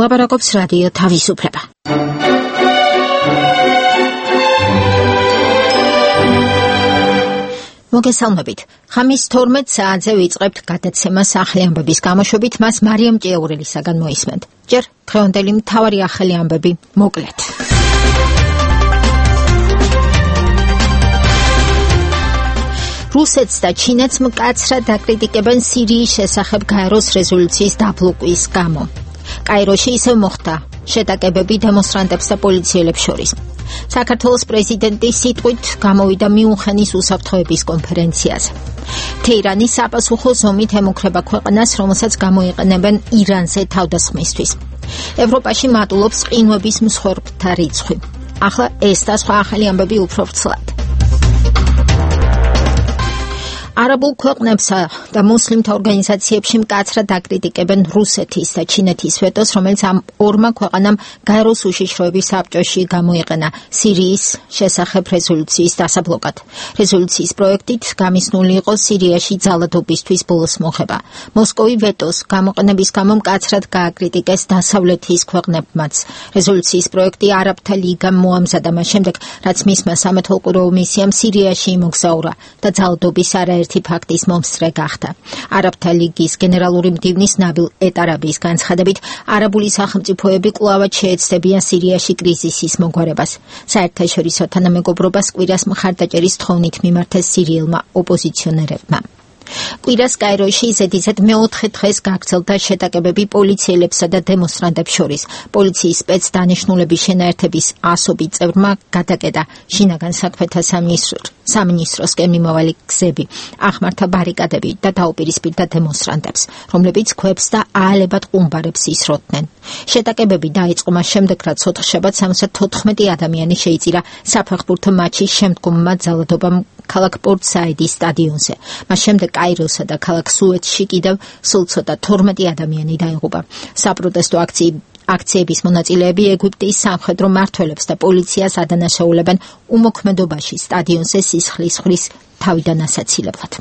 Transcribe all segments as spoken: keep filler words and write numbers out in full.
ლაპარაკობს რადიო თავისუფლება. მოგესალმებით. ხამის თორმეტ საათზე ვიწყებთ გადაცემას ახალი ამბების გამოშვებით, მას მარიამ ჭიაურელისაგან მოისმენთ. ჯერ დღევანდელი მთავარი ახალი ამბები მოკლედ. რუსეთს და ჩინეთს მკაცრად აკრიტიკებენ სირიის შესახებ გაეროს რეზოლუციის დაბლოკვის გამო. კაიროში ისევ მოხდა შეტაკებები დემონსტრანტებს და პოლიციელებს შორის. საქართველოს პრეზიდენტის სიტყვით გამოვიდა მიუნხენის უსაფრთხოების კონფერენციაზე. თეირანი საპასუხო ზომით ემუქრება ქვეყანას, რომელსაც გამოიყენებენ ირანზე თავდასხმისთვის. ევროპაში მატულობს ყინვების მსხვერპლთა რიცხვი. ახლა ეს და სხვა ახალი ამბები უფრო ვრცლად. არაბულ ქვეყნებსა და მუსლიმთა ორგანიზაციებში მკაცრად აკრიტიკებენ რუსეთის და ჩინეთის ვეტოს, რომელიც ამ ორმა ქვეყანამ გაეროს უშიშროების საბჭოში გამოიყენა სირიის შესახებ რეზოლუციის დასაბლოკად. რეზოლუციის პროექტით გამისნული იყო სირიაში ძალადობისთვის ბოლოს მოხება. მოსკოვი ვეტოს გამოყენების გამო მკაცრად გააკრიტიკეს დასავლეთის ქვეყნებმაც. რეზოლუციის პროექტი არაბთა ლიგამ მოამზადა მას შემდეგ, რაც მისმა სამეთვალყურეო მისიამ სირიაში იმოგზაურა და ძალადობის არა ერთი ფაქტის მომსწრე გახდა. არაბთა ლიგის გენერალური მდივნის ნაბილ ეტარაბის განცხადებით, არაბული სახელმწიფოები კვლავად შეეცდებიან სირიაში კრიზისის მოგვარებას. საერთაშორისო თანამეგობრობას კვირას მხარდაჭერის თხოვნით მიმართეს სირიელმა ოპოზიციონერებმა. კვირას კაიროში ზედიზედ მეოთხე დღეს გაგრძელდა შეტაკებები პოლიციელებსა და დემონსტრანტებს შორის. პოლიციის სპეცდანიშნულების შენაერთების ასობით წევრმა გადაკეტა შინაგან საქმეთა სამინისტროსკენ მიმავალი გზები, აღმართა ბარიკადები და დაუპირისპირდა დემონსტრანტებს, რომლებიც ქვებს და აალებად ყუმბარებს ისროდნენ. შეტაკებები დაიწყო მას შემდეგ, რაც ოთხშაბათს სამოცდათოთხმეტი ადამიანი შეიწირა საფეხბურთო მაჩის შემდგომმა ძალადობამ ქალაქ პორტ-საიდის სტადიონზე. მას შემდეგ კაიროსა და ქალაქ სუეცში კიდევ სულ ცოტა თორმეტი ადამიანი დაიღუპა. საპროტესტო აქციების მონაწილეები ეგვიპტის სამხედრო მმართველებს და პოლიციას ადანაშაულებენ უმოქმედობაში სტადიონზე სისხლის ხრის თავიდან ასაცილებლად.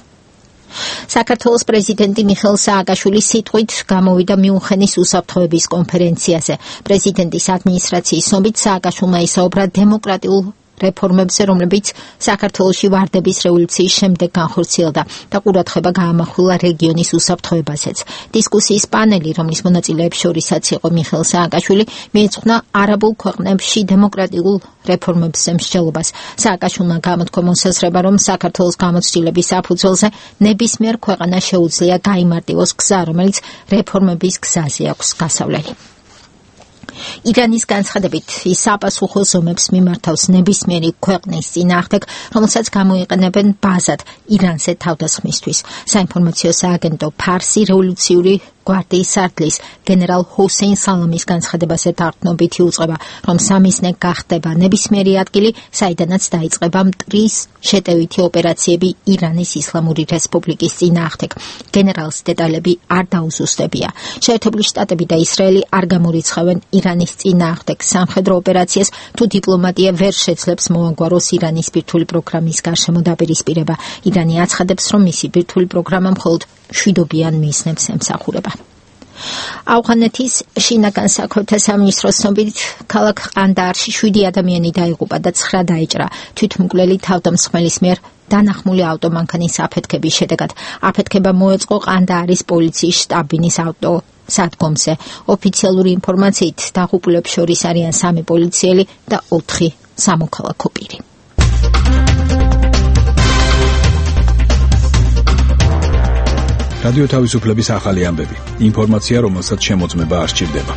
საქართველოს პრეზიდენტი მიხეილ სააკაშვილის სიტყვით გამოვიდა მიუნხენის უსაფრთხოების კონფერენციაზე. პრეზიდენტის ადმინისტრაციის ცნობით სააკაშვილმა ისაუბრა დემოკრატიულ რეფორმებზე, რომლებიც საქართველოში ვარდების რევოლუციის შემდეგ განხორციელდა და ყურადღება გაამახვილა რეგიონის უსაფრთხოებაზეც. დისკუსიის პანელი, რომლის მონაწილეებს შორისაც იყო მიხეილ სააკაშვილი, მიეძღვნა არაბულ ქვეყნებში დემოკრატიულ რეფორმებზე მსჯელობას. სააკაშვილმა გამოთქვა მოსაზრება, რომ საქართველოს გამოცდილების საფუძველზე ნებისმიერ ქვეყანას შეუძლია გაიმარტივოს გზა, რომელიც რეფორმების გზაზე აქვს გასავლელი. ირანის განცხადებით, ის საპასუხო ზომებს მიმართავს ნებისმიერი ქვეყნის წინააღმდეგ, რომელსაც გამოიყენებენ ბაზად ირანზე თავდასხმისთვის. საინფორმაციო სააგენტო ფარსი რევოლუციური გვარდიის სარდლის გენერალ ჰუსეინ სალამის განცხადებაზე დაყრდნობით იუწყება, რომ სამიზნე გახდება ნებისმიერი ადგილი, საიდანაც დაიწყება მტრის შეტევითი ოპერაციები ირანის ისლამური რესპუბლიკის წინააღმდეგ. გენერალს დეტალები არ დაუზუსტებია. შეერთებული შტატები და ისრაელი არ გამორიცხავენ ირანის წინააღმდეგ სამხედრო ოპერაციას, თუ დიპლომატია ვერ შეძლებს მოაგვაროს ირანის ბირთვული პროგრამის გარშემო დაპირისპირება. ირანი აცხადებს, რომ მისი ბირთვული პროგრამა მხოლოდ მშვიდობიან მიზნებს ემსახურება. ავღანეთის შინაგან საქმეთა სამინისტროს ცნობით, ქალაქ ყანდაარში შვიდი ადამიანი დაიღუპა და ცხრა დაიჭრა თვითმკვლელი თავდამსხმელის მიერ დანახმული ავტომანქანის აფეთქების შედეგად. აფეთქება მოეწყო ყანდაარის პოლიციის შტაბინის ავტო სადგომზე. ოფიციალური ინფორმაციით დაღუპულებს შორის არიან სამი პოლიციელი და ოთხი სამოქალაქო პირი. რადიო თავისუფლების ახალი ამბები. ინფორმაცია, რომელსაც შემოწმება არ სჭირდება.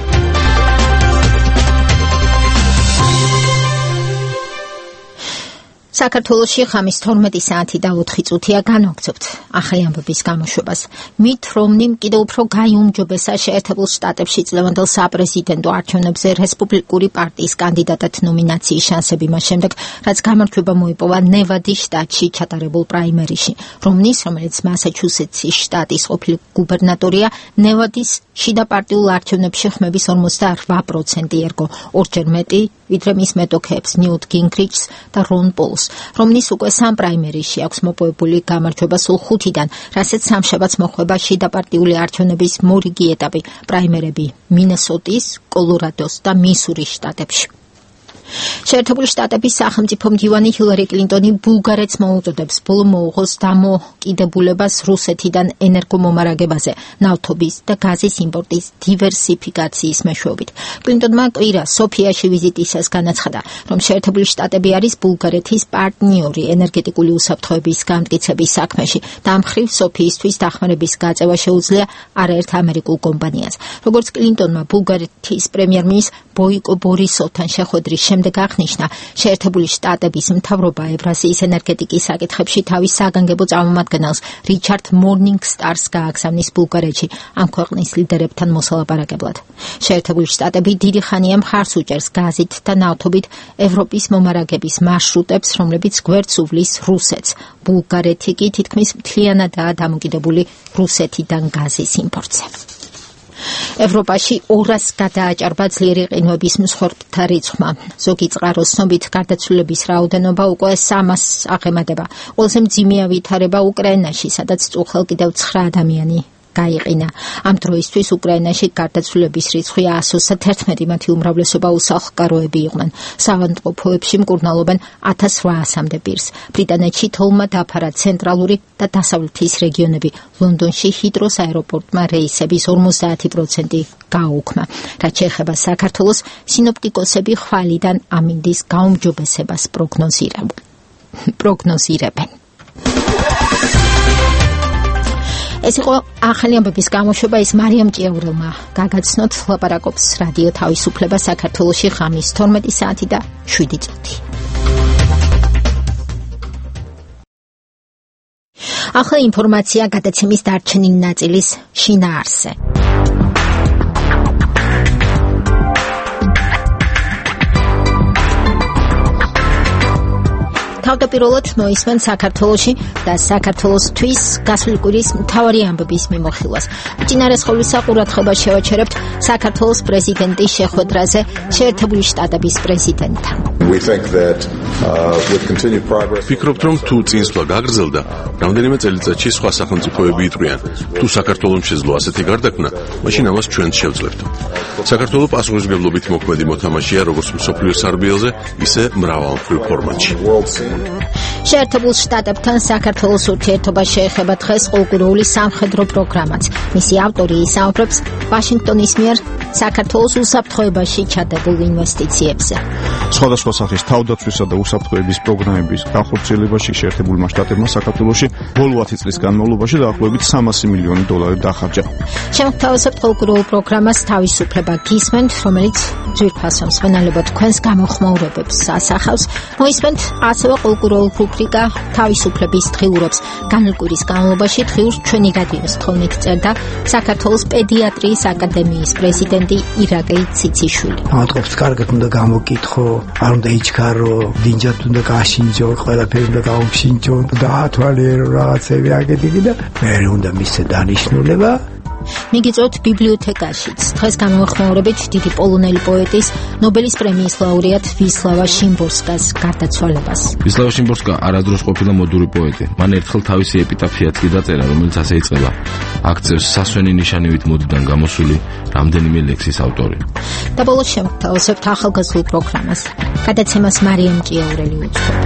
საქართველოში ხამის თორმეტი საათი და ოთხი წუთია განვაგრძობთ ახალი ამბების გამოშვებას. მით რომნიმ კიდევ უფრო გაიუმჯობესა შეერთებულ შტატებში წლევანდელ საპრეზიდენტო არჩევნებზე რესპუბლიკური პარტიის კანდიდატად ნომინაციის შანსები მას შემდეგ, რაც გამარჯვება მოიპოვა ნევადის შტატში ჩატარებულ პრაიმერიში. რომნის, რომელიც მასაჩუსეტსის შტატის ყოფილი გუბერნატორია, ნევადის შიდა პარტიულ არჩევნებში ხმების ორმოცდაოთხ პროცენტი ერგო, ორჯერ მეტი ვიდრე მის მეტოქეებს ნიუტ გინგრიჩს და რონ პოლს, რომლის უკვე სამ პრაიმერიში აქვს მოპოვებული გამარჯვება სულ ხუთიდან, რასაც სამშაბათს მოხვება შიდაპარტიული არჩევნების მორიგი ეტაპი, პრაიმერები მინესოტის, კოლორადოს და მისურის შტატებში. შეერთებული შტატების სახელმწიფო მდივანი ჰილარი კლინტონი ბულგარეთს მოუწოდებს ბოლო მოუღოს დამოკიდებულებას რუსეთიდან ენერგომომარაგებაზე, ნავთობის და გაზის იმპორტის დივერსიფიკაციის მეშვეობით. კლინტონმა კვირა სოფიაში ვიზიტისას განაცხადა, რომ შეერთებული შტატები არის ბულგარეთის პარტნიორი ენერგეტიკული უსაფრთხოების გამტკიცების საქმეში და ამ მხრივ სოფიისთვის დახმარების გაწევა შეუძლია არაერთ ამერიკულ კომპანიას. როგორც კლინტონმა ბულგარეთის პრემიერ-მინისტრ ბოიკო ბორისოვთან შეხვედრის შემდეგ აღნიშნა, შეერთებული შტატების მთავრობა ევრაზიის ენერგეტიკის საკითხებში თავის საგანგებო წარმომადგენელს რიჩარდ მორნინგსტარს გააგზავნის ბულგარეთში ამ ქვეყნის ლიდერებთან მოსალაპარაკებლად. შეერთებული შტატები დიდი ხანია მხარს უჭერს გაზით და ნავთობით ევროპის მომარაგების მარშრუტებს, რომლებიც გვერდს უვლის რუსეთს. ბულგარეთი კი თითქმის მთლიანადაა დამოკიდებული რუსეთიდან გაზის იმპორტზე. ევროპაში ორას გადააჭარბა ძლიერი ყინვების მსხვერპლთა რიცხვმა. ზოგი წყაროს ცნობით გარდაცვლილების რაოდენობა უკვე სამას აღემატება. ყველაზე მძიმე ვითარება უკრაინაში, სადაც წუხელ კიდევ ცხრა ადამიანი გაიყინა. ამ დროისთვის უკრაინაში გარდაცვლილების რიცხვი ას ოცდაათი, მათი უმრავლესობა უსახლკაროები იყვნენ. საავადმყოფოებში მკურნალობენ ათას რვაასამდე პირს. ბრიტანეთში თოვლმა დაფარა ცენტრალური და დასავლეთის რეგიონები. ლონდონში ჰიტროს აეროპორტმა რეისების ორმოცდაათი პროცენტი გააუქმა. რაც შეეხება საქართველოს, სინოპტიკოსები ხვალიდან ამინდის გაუმჯობესებას პროგნოზირებენ. ეს იყო ახალი ამბების გამოშვება, ის მარიამ ჭიაურელმა გაგაცნოთ. ლაპარაკობს რადიო თავისუფლება საქართველოში ხამის თორმეტი საათი და შვიდი წუთი. ახლა ინფორმაცია გადაცემის დარჩენილი ნაწილის შინაარსზე. თავდაპირველად მოისმენ საქართველოში და საქართველოსთვის გასული კვირის მთავარი ამბების მიმოხილვას. უწინარესხოლისა ყურადღებას შევაჩერებთ საქართველოს პრეზიდენტის შეხვედრაზე შეერთებული შტატების პრეზიდენტთან. ვფიქრობთ, რომ თუ წინსვლა გაგრძელდა, რამდენიმე წელიწადში სხვა სახელმწიფოები იტყვიან, თუ საქართველოს შეძლო ასეთი გარდაქმნა, მაშინ ამას ჩვენც შევძლებთ. საქართველოს პასუხისმგებლობით მოქმედი მოთამაშეა როგორც მსოფლიოს სარბიელზე, ისე მრავალმხრივ ფორმატში. შეერთებულ შტატებთან საქართველოს ურთიერთობა შეეხება დღეს ყოველკვირეული სამხედრო პროგრამაც. მისი ავტორი ისაუბრებს ვაშინგტონის მიერ საქართველოს უსაფრთხოებაში ჩადებულ ინვესტიციებზე. სხვადასხვა სახის თავდაცვისა და უსაფრთხოების პროგრამების განხორციელებაში შეერთებულმა შტატებმა საქართველოში ბოლო ათი წლის განმავლობაში დაახლოებით სამასი მილიონი დოლარი დაახარჯა. შემოგთავაზებთ ყოველკვირეულ პროგრამას თავისუფლება გისმენთ, რომელიც ძვირფასო მსმენელებო თქვენს გამოხმაურებებს ასახავს. მოისმენთ ასევე ყოველკვირეულ რუბრიკა თავისუფლების დღიურობს. განვლილი კვირის განმავლობაში დღიურს ჩვენი რადიოს თხოვნით წერდა საქართველოს პედიატრიის აკადემიის პრეზიდენტი ირაკლი ციციშვილი. მადლობს, კარგად უნდა გამოკითხო, არ უნდა იჩქარო, დინჯად უნდა გაშინჯო, ყველაფერი უნდა გაუმშინჯო, დაათვალიერო რაღაცები აკეთიკი და მე უნდა მისცე დანიშნულება. მიგიწევთ ბიბლიოთეკაშიც. დღეს გამოეხმაურებით დიდი პოლონელი პოეტის, ნობელის პრემიის ლაურეატ ვისლავა შიმბორსკას გარდაცვალებას. ვისლავა შიმბორსკა არადროს ყოფილა მოდური პოეტი. მან ერთხელ თავისი ეპიტაფიაც კი დაწერა, რომელიც ასე იწყება: აქცევს სასვენი ნიშანივით მოდიდან გამოსული რამდენიმე ლექსის ავტორი. და ბოლოს შემოგთავაზებთ ახალგაზრდულ პროგრამას. გადაცემას მარიამ ჭიაურელი უძღვება.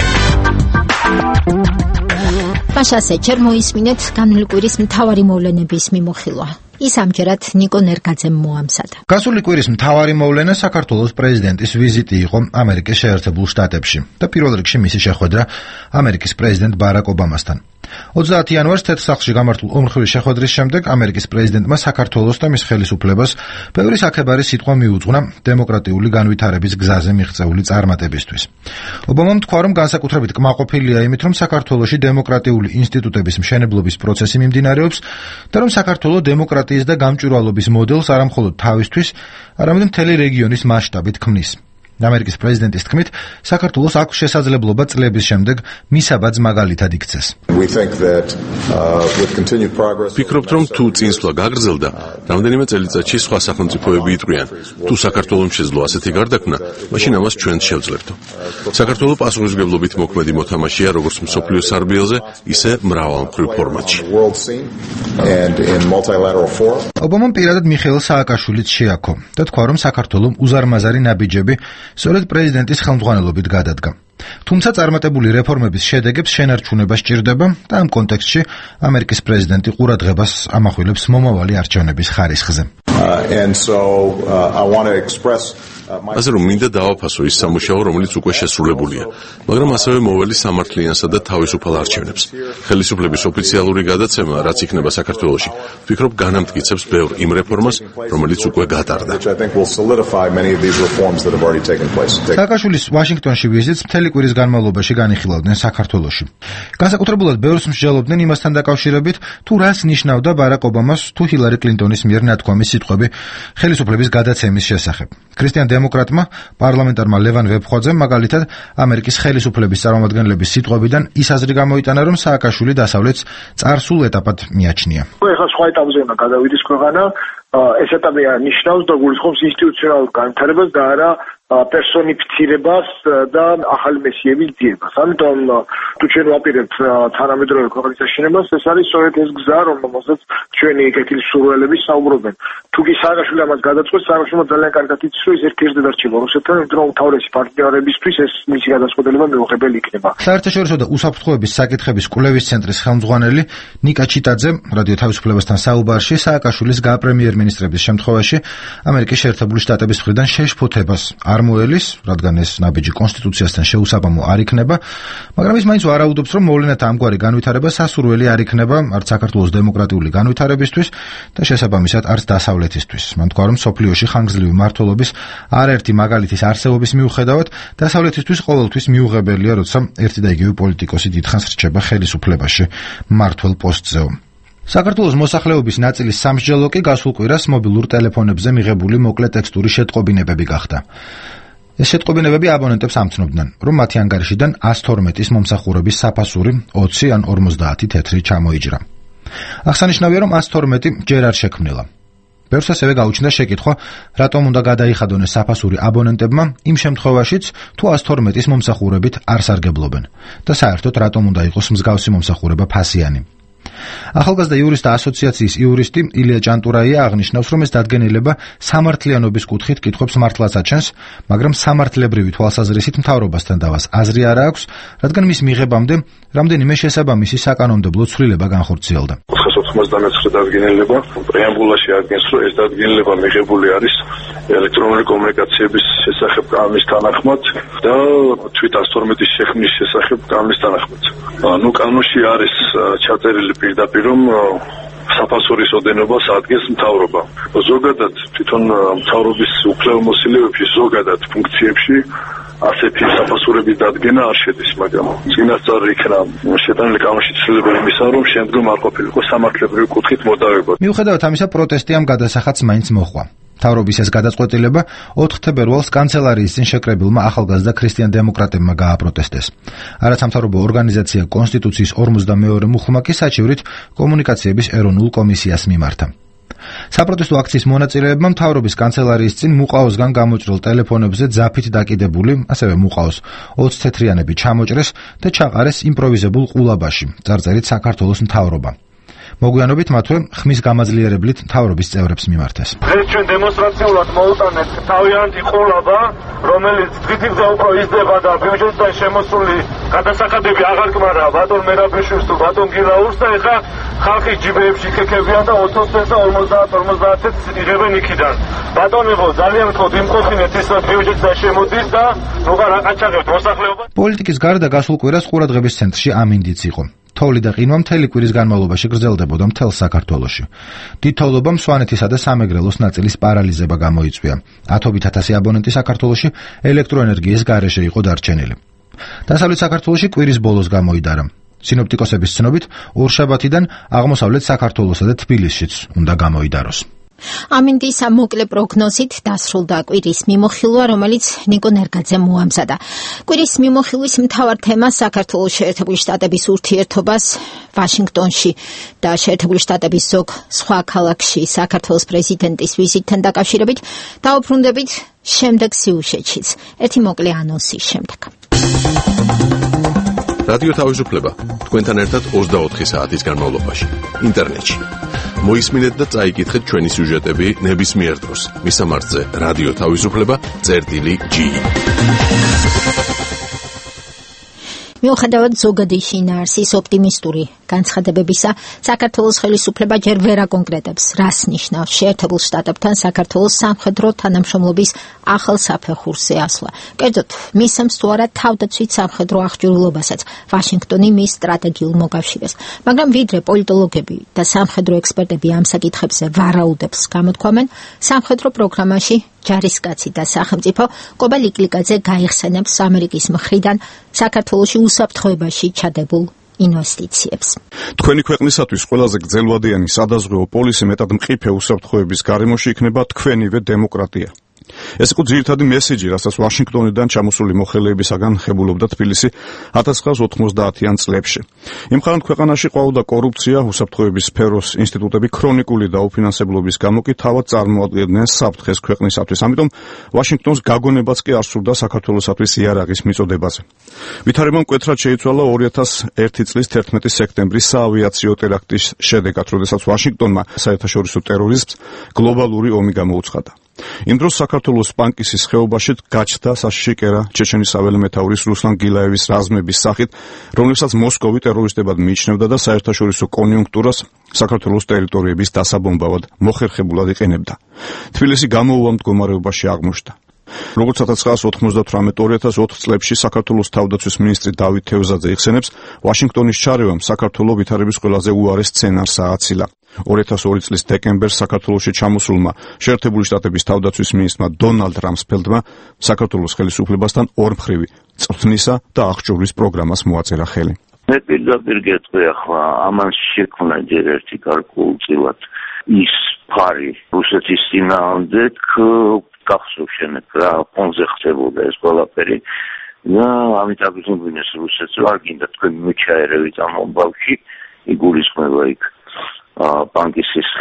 მაშასე ჯერ მოისმინეთ განვლილი კვირის მთავარი მოვლენების მიმოხილვა. ის ამჯერად ნიკო ნერგაძემ მოამზადა. გასული კვირის მთავარი მოვლენა საქართველოს პრეზიდენტის ვიზიტი იყო ამერიკის შეერთებულ შტატებში და პირველ რიგში მისი შეხვედრა ამერიკის პრეზიდენტ ბარაკ ობამასთან. ოცდაათი იანვარს თეთრ სახლში გამართულ ორმხრივი შეხვედრის შემდეგ ამერიკის პრეზიდენტმა საქართველოს და მის ხელისუფლებას ბევრი საქებარი სიტყვა მიუძღვნა დემოკრატიული განვითარების გზაზე მიღწეული წარმატებისთვის. ობამამ თქვა, რომ განსაკუთრებით კმაყოფილია იმით, რომ საქართველოში დემოკრატიული ინსტიტუტების მშენებლობის პროცესი მიმდინარეობს და რომ საქართველოს დემოკრატიის და გამჭვირვალობის მოდელს არამხოლოდ თავისთვის, არამედ მთელი რეგიონის მასშტაბით ქმნის. ამერიკის პრეზიდენტის თქმით, საქართველოს აქვს შესაძლებლობა წლების შემდეგ მისაბაძ მაგალითად იქცეს. ვფიქრობთ, რომ თუ წინსვლა გაგრძელდა, რამდენიმე წელიწადში სხვა სახელმწიფოები იტყვიან, თუ საქართველოს შეძლო ასეთი გარდაქმნა, მაშინ ამას ჩვენც შევძლებთო. საქართველო პასუხისმგებლობით მოქმედი მოთამაშეა როგორც მსოფლიო სარბიელზე, ისე მრავალმხრივ ფორმატში. ობამამ პირადად მიხეილ სააკაშვილიც შეაქო და თქვა, რომ საქართველომ უზარმაზარი ნაბიჯები სწორედ პრეზიდენტის ხელმძღვანელობით გადადგა. თუმცა წარმატებული რეფორმების შედეგებს შენარჩუნება სჭირდება და ამ კონტექსტში ამერიკის პრეზიდენტი ყურადღებას ამახვილებს მომავალი არჩევნების ხარისხზე. ასე რომ მინდა დავაფასო ის სამუშაო, რომელიც უკვე შესრულებულია, მაგრამ ასევე მოვლი სამართლიანსა და თავისუფალ არჩევნებს. ხელისუფლების ოფიციალური გადაცემა, რაც იქნება საქართველოში, ვფიქრობ განამტკიცებს ბევრ იმ რეფორმას, რომელიც უკვე გატარდა. სააკაშვილის ვაშინგტონში ვიზიტს მთელი კვირის განმავლობაში განიხილავდნენ საქართველოში. განსაკუთრებულად ბევრს მსჯელობდნენ იმასთან დაკავშირებით, თუ რას ნიშნავდა ბარაკ ობამას თუ ჰილარი კლინტონის მიერ ნათქვამი სიტყვები ხელისუფლების გადაცემის შესახებ. ქრისტიან დემოკრატმა პარლამენტარმა ლევან ვებხვაძემ მაგალითად ამერიკის ხელისუფლების წარმომადგენლების სიტყვებიდან ის აზრი გამოიტანა, რომ სააკაშვილი დასავლეთს წარსულ ეტაპად მიაჩნია. ეხლა სხვა ეტაპზე უნდა გადავიდეს ქვეყანა, ეს ეტაპი ნიშნავს და გულისხმობს ინსტიტუციონალურ განვითარებას და არა პერსონიფიცირებას და ახალი მესიების ძიებას. ამიტომ თუ ჩვენ ვაპირებთ თანამედროვე ქვეყნის აშენებას, ეს არის სწორედ ეს გზა, რომელსაც ჩვენი კეთილი მსურველები საუბრობენ. თუ კი სააკაშვილი ამას გადაწყვეტს, სააკაშვილმა ძალიან კარგად იცის, რომ ეს ერთ-ერთი დარჩება რუსეთთან, იმიტომ რომ უმთავრესი პარტნიორებისთვის ეს მისი გადაწყვეტილება მიუღებელი იქნება. საერთაშორისო და უსაფრთხოების საკითხების კვლევის ცენტრის ხელმძღვანელი ნიკა ჩიტაძე რადიო თავისუფლებასთან საუბარში სააკაშვილის გაპრემიერ-მინისტრების შემთხვევაში ამერიკის შეერთებული შტატების მხრიდან შეშფოთებას არ მოელის, რადგან ეს ნაბიჯი კონსტიტუციასთან შეუსაბამო არ იქნება, მაგრამ ის მაინც ვარაუდობს, რომ მოვლენათა ამგვარი განვითარება სასურველი არ იქნება არც საქართველოს დემოკრატიული განვითარებისთვის და შესაბამისად არც დასავლეთისთვის. მან თქვა, რომ სოფლიოში ხანგრძლივი მმართველობის არაერთი მაგალითის არსებობის მიუხედავად, დასავლეთისთვის ყოველთვის მიუღებელია, როცა ერთი და იგივე პოლიტიკოსი დიდხანს რჩება ხელისუფლებაში მმართველ პოსტზეო. საქართველოს მოსახლეობის ნაწილის სამსჯელო კი გასულ კვირას მობილურ ტელეფონებზე მიღებული მოკლე ტექსტური შეტყობინებები გახდა. ეს შეტყობინებები აბონენტებს ამცნობდნენ, რომ მათი ანგარიშიდან ას თორმეტის მომსახურების საფასური ოცი ან ორმოცდაათი თეთრი ჩამოიჯრა. აღსანიშნავია, რომ ას თორმეტი ჯერ არ შექმნილა. ბევრს ასევე გაუჩნდა შეკითხვა, რატომ უნდა გადაიხადონ ეს საფასური აბონენტებმა იმ შემთხვევაშიც, თუ ას თორმეტის მომსახურებით არ სარგებლობენ და საერთოდ რატომ უნდა იყოს მსგავსი მომსახურება ფასიანი. ახალგაზრდა იურისტთა ასოციაციის იურისტი ილია ჭანტურაია აღნიშნავს, რომ ეს დადგენილება სამართლიანობის კუთხით კითხვებს მართლაც აჩენს, მაგრამ სამართლებრივი თვალსაზრისით მთავრობასთან დავას აზრი არ აქვს, რადგან მის მიღებამდე რამდენიმე შესაბამისი საკანონმდებლო ცვლილება განხორციელდა. ოცდამეცხრე დადგენილება პრეამბულაში ადგენს, რომ ეს დადგენილება მიღებული არის ელექტრონული კომუნიკაციების შესახებ კანონის თანახმად და თვით ას თორმეტის შექმნის შესახებ კანონის თანახმად. ნუ კანონში არის ჩაწერილი პირდაპირ, რომ საფასურის ოდენობას ადგენს მთავრობა. ზოგადად თვითონ მთავრობის უფლებამოსილებებში, ზოგადად ფუნქციებში ასეთი საფასურების დადგენა არ შედის, მაგრამ წინასწარ იქნა შეტანილი კანონში ცვლილება იმისა, რომ შემდგომ არ ყოფილიყო სამართლებრივი კუთხით მოდავება. მიუხედავად ამისა, პროტესტი ამ გადასახადს მაინც მოჰყვა. მთავრობის ეს გადაწყვეტილება ოთხ თებერვალს კანცელარიის წინ შეკრებილმა ახალგაზრდა ქრისტიან დემოკრატებმა გააპროტესტეს. არასამთავრობო ორგანიზაცია კონსტიტუციის ორმოცდამეორე მუხლმა კი საჩივრით კომუნიკაციების ეროვნულ კომისიას მიმართა. საპროტესტო აქციის მონაწილეებმა მთავრობის კანცელარიის წინ მუყაოსგან გამოჭრილ ტელეფონებზე ძაფით დაკიდებული, ასევე მუყაოს ოცი თეთრიანები ჩამოჭრეს და ჩაყარეს იმპროვიზებულ ყულაბაში, წარწერით საქართველოს მთავრობა. მოგვიანობით მათვე ხმის გამაძლიერებლით მთავრობის წევრებს მიმართეს. დღეს ჩვენ დემონსტრაციულად მოუტანეთ თავიანთი ყულაბა, რომელიც თვითიგზა უფრო იზრდება და ბიუჯეტთან შემოსული გადასახადები აღარ კმარა ბატონ მერაბიშვილს თუ ბატონ გილაურს და ეხა ხალხის ჯიბეებში ქექებიან და ოცდაოც წელს ორმოცდაათ ორმოცდაათს იღებენ იქიდან. ბატონებო, ძალიან გთხოვთ, იმყოფინეთ ის ბიუჯეტთან შემოდის და როგორ აყაჩაღებთ მოსახლეობა. პოლიტიკის გარდა გასულ კვირას ყურადღების ცენტრში ამინდიც იყო. თოვლი და ყინვა მთელი კვირის განმავლობაში გრძელდებოდა მთელ საქართველოში. დიდ თოვლობამ სვანეთისა და სამეგრელოს ნაწილის პარალიზება გამოიწვია. ათობით ათასი აბონენტი საქართველოში ელექტროენერგიის გარეშე იყო დარჩენილი. დასავლეთ საქართველოში კვირის ბოლოს გამოიდარა. სინოპტიკოსების ცნობით, ორშაბათიდან აღმოსავლეთ საქართველოსა და თბილისშიც უნდა გამოიდაროს. ამინდის ამ მოკლე პროგნოზით დასრულდა კვირის მიმოხილვა, რომელიც ნიკო ნერგაძემ მოამზადა. კვირის მიმოხილვის მთავარ თემას საქართველოს შეერთებული შტატების ურთიერთობას ვაშინგტონში და შეერთებული შტატების ზოგ სხვა ქალაქში საქართველოს პრეზიდენტის ვიზიტთან დაკავშირებით დაუბრუნდებით შემდეგ სიუჟეტშიც. ერთი მოკლე ანონსის შემდეგ. რადიო თავისუფლება თქვენთან ერთად ოცდაოთხი საათის განმავლობაში ინტერნეტში. მოისმინეთ და წაიკითხეთ ჩვენი სიუჟეტები ნებისმიერ დროს. მისამართზე რადიო თავისუფლება წერტილი ჯი. მიუხედავად ზოგადი შინაარსის ოპტიმისტური განცხადებებისა, საქართველოს ხელისუფლება ჯერ ვერ აკონკრეტებს, რას ნიშნავს შეერთებულ შტატებთან საქართველოს სამხედრო თანამშრომლობის ახალ საფეხურზე ასვლა. კერძოდ, მისცემს თუ არა თავდაცვით სამხედრო აღჭურვილობასაც ვაშინგტონი მის სტრატეგიულ მოკავშირეს. მაგრამ ვიდრე პოლიტოლოგები და სამხედრო ექსპერტები ამ საკითხებზე ვარაუდებს გამოთქვამენ, სამხედრო პროგრამაში ჯარისკაცი და სახელმწიფო კობა ლიკლიკაძე გაიხსენებს ამერიკის მხრიდან საქართველოში უსაფრთხოებაში ჩადებულ ინვესტიციებს. თქვენი ქვეყნისათვის ყველაზე გრძელვადიანი სადაზღვეო პოლისი მეტად მყიფე უსაფრთხოების გარემოში იქნება თქვენივე დემოკრატია. ეს იყო ძირითადი მესიჯი, რასაც ვაშინგტონიდან ჩამოსული მოხელეებისაგან ხებულობდა თბილისი ათას ცხრაას ოთხმოცდაათიან წლებში. იმ ხანად ქვეყანაში ყვაოდა კორუფცია, უსაფრთხოების სფეროს ინსტიტუტები ქრონიკული დაუფინანსებლობის გამო კი თავად წარმოადგენდნენ საფრთხეს ქვეყნისათვის. ამიტომ ვაშინგტონს გაგონებაც კი არ სურდა საქართველოსათვის იარაღის მიწოდებაზე. ვითარებამ მკვეთრად შეიცვალა ორი ათას ერთი წლის თერთმეტი სექტემბრის საავიაციო ტერაქტის შედეგად, როდესაც ვაშინგტონმა საერთაშორისო ტერორიზმს გლობალური ომი გამოუცხადა. იმ დროს საქართველოს პანკისის ხეობაში გაჩნდა საშიშიკერა ჩეჩენისაველი მეთაურის რუსლან გილაევის რაზმების სახით, რომლებსაც მოსკოვი ტერორისტებად მიიჩნევდა და საერთაშორისო კონიუნქტურას საქართველოს ტერიტორიების დასაბომბავად მოხერხებულად იყენებდა. თბილისი გამოუვალ მდგომარეობაში აღმოჩნდა. როგორც ათას ცხრაას ოცდაოთხ ორი ათას ოთხ წლებში საქართველოს თავდაცვის მინისტრი დავით თევზაძე იხსენებს, ვაშინგტონის ჩარევამ საქართველოს ვითარების ყველაზე უარეს სცენარს ააცილა. ორი ათას ორი წლის დეკემბერს საქართველოში ჩამოსულმა შეერთებული შტატების თავდაცვის მინისტრმა დონალდ რამსფელდმა საქართველოს ხელისუფლებასთან ორმხრივი წვრთნისა და აღჭურვის პროგრამას მოაწერა ხელი. მე პირდაპირ გეტყვი ახლა ამან შექმნა ჯერ ერთი გარკვეულწილად ის ფარი რუსეთის წინააღმდეგ გახსოვს შენეთ რა ფონზე ხდებოდა ეს ყველაფერი და ამით აგრძნობინეს რუსეთს არ გინდა თქვენ მიჩაერევით ამ ამბავში იგულისხმება იქ პანკისის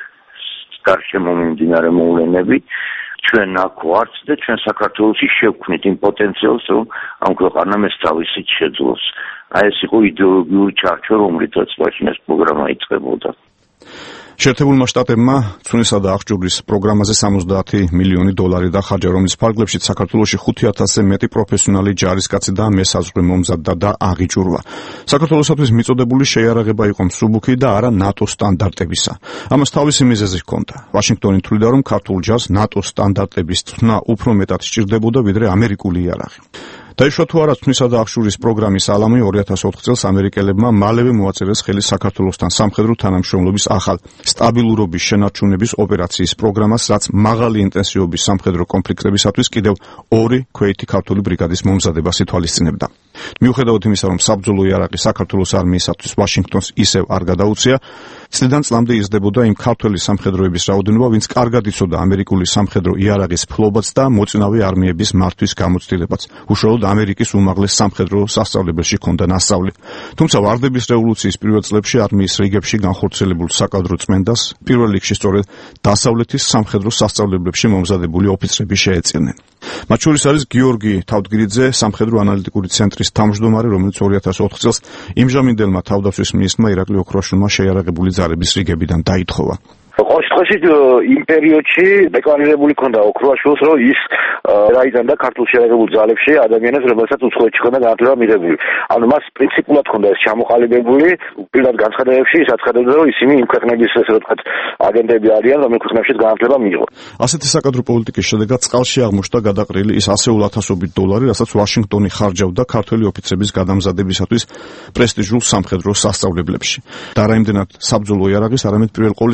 გარშემო მიმდინარე მოვლენები ჩვენ აქ ვართ და ჩვენ საქართველოში შევქმნით იმ პოტენციალს რომ ამ ქვეყანამ ეს თავისით შეძლოს. აი ეს იყო იდეოლოგიური ჩარჩო რომლითაც მაშინ ეს პროგრამა იწყებოდა. შეერთებულმა შტატებმა ცვნისა და აღჭურვის პროგრამაზე სამოცდაათი მილიონი დოლარი დახარჯა, რომლის ფარგლებშიც საქართველოში ხუთი ათასზე მეტი პროფესიონალი ჯარისკაცი და მესაზღვრე მომზადდა და აღიჭურვა. საქართველოსათვის მიწოდებული შეიარაღება იყო მსუბუქი და არა ნატოს სტანდარტებისა. ამას თავისი მიზეზი ჰქონდა. ვაშინგტონი თვლიდა, რომ ქართულ ჯარს ნატოს სტანდარტების წვრთნა უფრო მეტად სჭირდებოდა ვიდრე ამერიკული იარაღი. დაიშვა თუ არა ცვნისა და აღჭურვის პროგრამის ალამი, ორი ათას ოთხ წელს ამერიკელებმა მალევე მოაწერეს ხელი საქართველოსთან სამხედრო თანამშრომლობის ახალ სტაბილურობის შენარჩუნების ოპერაციის პროგრამას, რაც მაღალი ინტენსივობის სამხედრო კონფლიქტებისათვის კიდევ ორი ქვეითი ქართული ბრიგადის მომზადებას ითვალისწინებდა. მიუხედავად იმისა, რომ საბრძოლო იარაღი საქართველოს არმიისათვის ვაშინგტონს ისევ არ გადაუწია, წლიდან წლამდე იზრდებოდა იმ ქართველი სამხედროების რაოდენობა, ვინც კარგად იცოდა ამერიკული სამხედრო იარაღის ფლობაც და მოწინავე არმიების მართვის გამოცდილებაც. უშუალოდ ამერიკის უმაღლეს სამხედრო სასწავლებელში ჰქონდა ნასწავლი. თუმცა ვარდების რევოლუციის პირველ წლებში არმიის რიგებში განხორციელებულ საკადრო წმენდას პირველ რიგში სწორედ დასავლეთის სამხედრო სასწავლებლებში მომზადებული ოფიცრები შეეწირნენ. მათ შორის არის გიორგი თავდგირიძე, სამხედრო ანალიტიკური ცენტრის თავმჯდომარე, რომელიც ორი ათას ოთხ წელს იმჟამინდელმა თავდაცვის მინისტრმა ირაკლი ოქროაშვილმა შეიარაღებული ძალების რიგებიდან დაითხოვა. ყოველ შემთხვევაში იმ პერიოდში დეკლარირებული ქონდა ოქროაშვილს, რომ ის რაიზანდა ქართულ შეიარაღებულ ძალებში ადამიანებს, რომელსაც უცხოეთში ქონდა განათლება მიღებული. ანუ მას პრინციპულად ქონდა ეს ჩამოყალიბებული, პირდაპირ განცხადებებში ის აცხადებდა, რომ ისინი იმ ქვეყნების ესე ვთქვათ აგენტები არიან, რომელ ქვეყნებშიც განათლება მიიღო. ასეთი საკადრო პოლიტიკის შედეგად წყალში აღმოჩნდა გადაყრილი ის ასეულ ათასობით დოლარი, რასაც ვაშინგტონი ხარჯავდა ქართველი ოფიცრების გადამზადებისათვის პრესტიჟულ სამხედრო სასწავლებლებში. და არა იმდენად საბრძოლო იარაღის, არამედ პირველ ყოვლისა სწორედ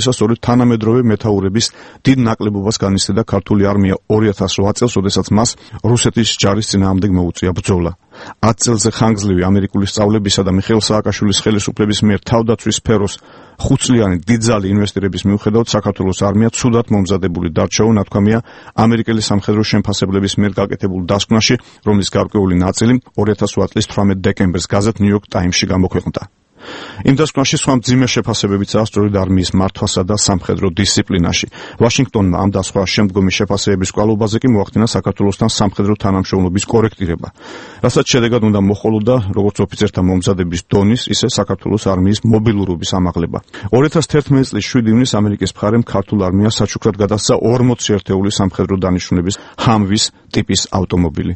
თანამედროვე მეთაურების დიდ ნაკლებობას განიცდიდა ქართული არმია ორი ათას ოთხ წელს, როდესაც მას რუსეთის ჯარის წინააღმდეგ მოუწია ბრძოლა. ათ წელზე ხანგრძლივი ამერიკული სწავლებისა და მიხეილ სააკაშვილის ხელისუფლების მიერ თავდაცვის სფეროს ხუთწლიანი დიდძალი ინვესტირების მიუხედავად საქართველოს არმია ცუდად მომზადებული დარჩაო, ნათქვამია ამერიკელი სამხედრო შემფასებლების მიერ გაკეთებულ დასკვნაში, რომლის გარკვეული ნაწილი ორი ათას ოთხ წლის თვრამეტ დეკემბერს გაზეთ ნიუ-იორკ ტაიმსში გამოქვეყნდა. იმ დასკვნაში სხვა მძიმე შეფასებებიცაა სწორედ არმიის მართვასა და სამხედრო დისციპლინაში. ვაშინგტონმა ამ და სხვა შემდგომი შეფასებების კვალობაზე კი მოახდინა საქართველოსთან სამხედრო თანამშრომლობის კორექტირება, რასაც შედეგად უნდა მოჰყოლოდა როგორც ოფიცერთა მომზადების დონის, ისე საქართველოს არმიის მობილურობის ამაღლება. ორი ათას თერთმეტი წლის შვიდი ივნის ამერიკის მხარემ ქართულ არმიას საჩუქრად გადასცა ორმოცი ერთეული სამხედრო დანიშნულების ჰამვის ტიპის ავტომობილი.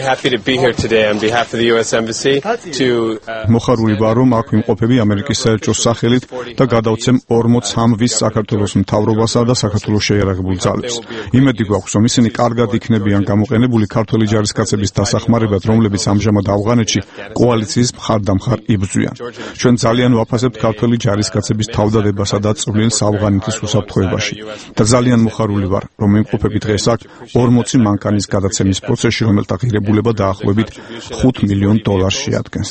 მოხარული ვარ, რომ აქ ვიმყოფები ამერიკის საელჩოს სახელით და გადავცემ ორმოც ჰამვის საქართველოს მთავრობასა და საქართველოს შეიარაღებულ ძალებს. იმედი გვაქვს, რომ ისინი კარგად იქნებიან გამოყენებული ქართველი ჯარისკაცების დასახმარებლად, რომლებიც ამჟამად ავღანეთში კოალიციის მხარდამხარ იბრძვიან. ჩვენ ძალიან ვაფასებთ ქართველი ჯარისკაცების თავდადებასა და წვლილს ავღანეთის უსაფრთხოებაში და ძალიან მოხარული ვარ, რომ ვიმყოფები დღეს აქ ორმოცი მანქანის გადაცემის პროცესში, რომელთა ღირებულება დაახლოებით ხუთ მილიონ დოლარს შეადგენს.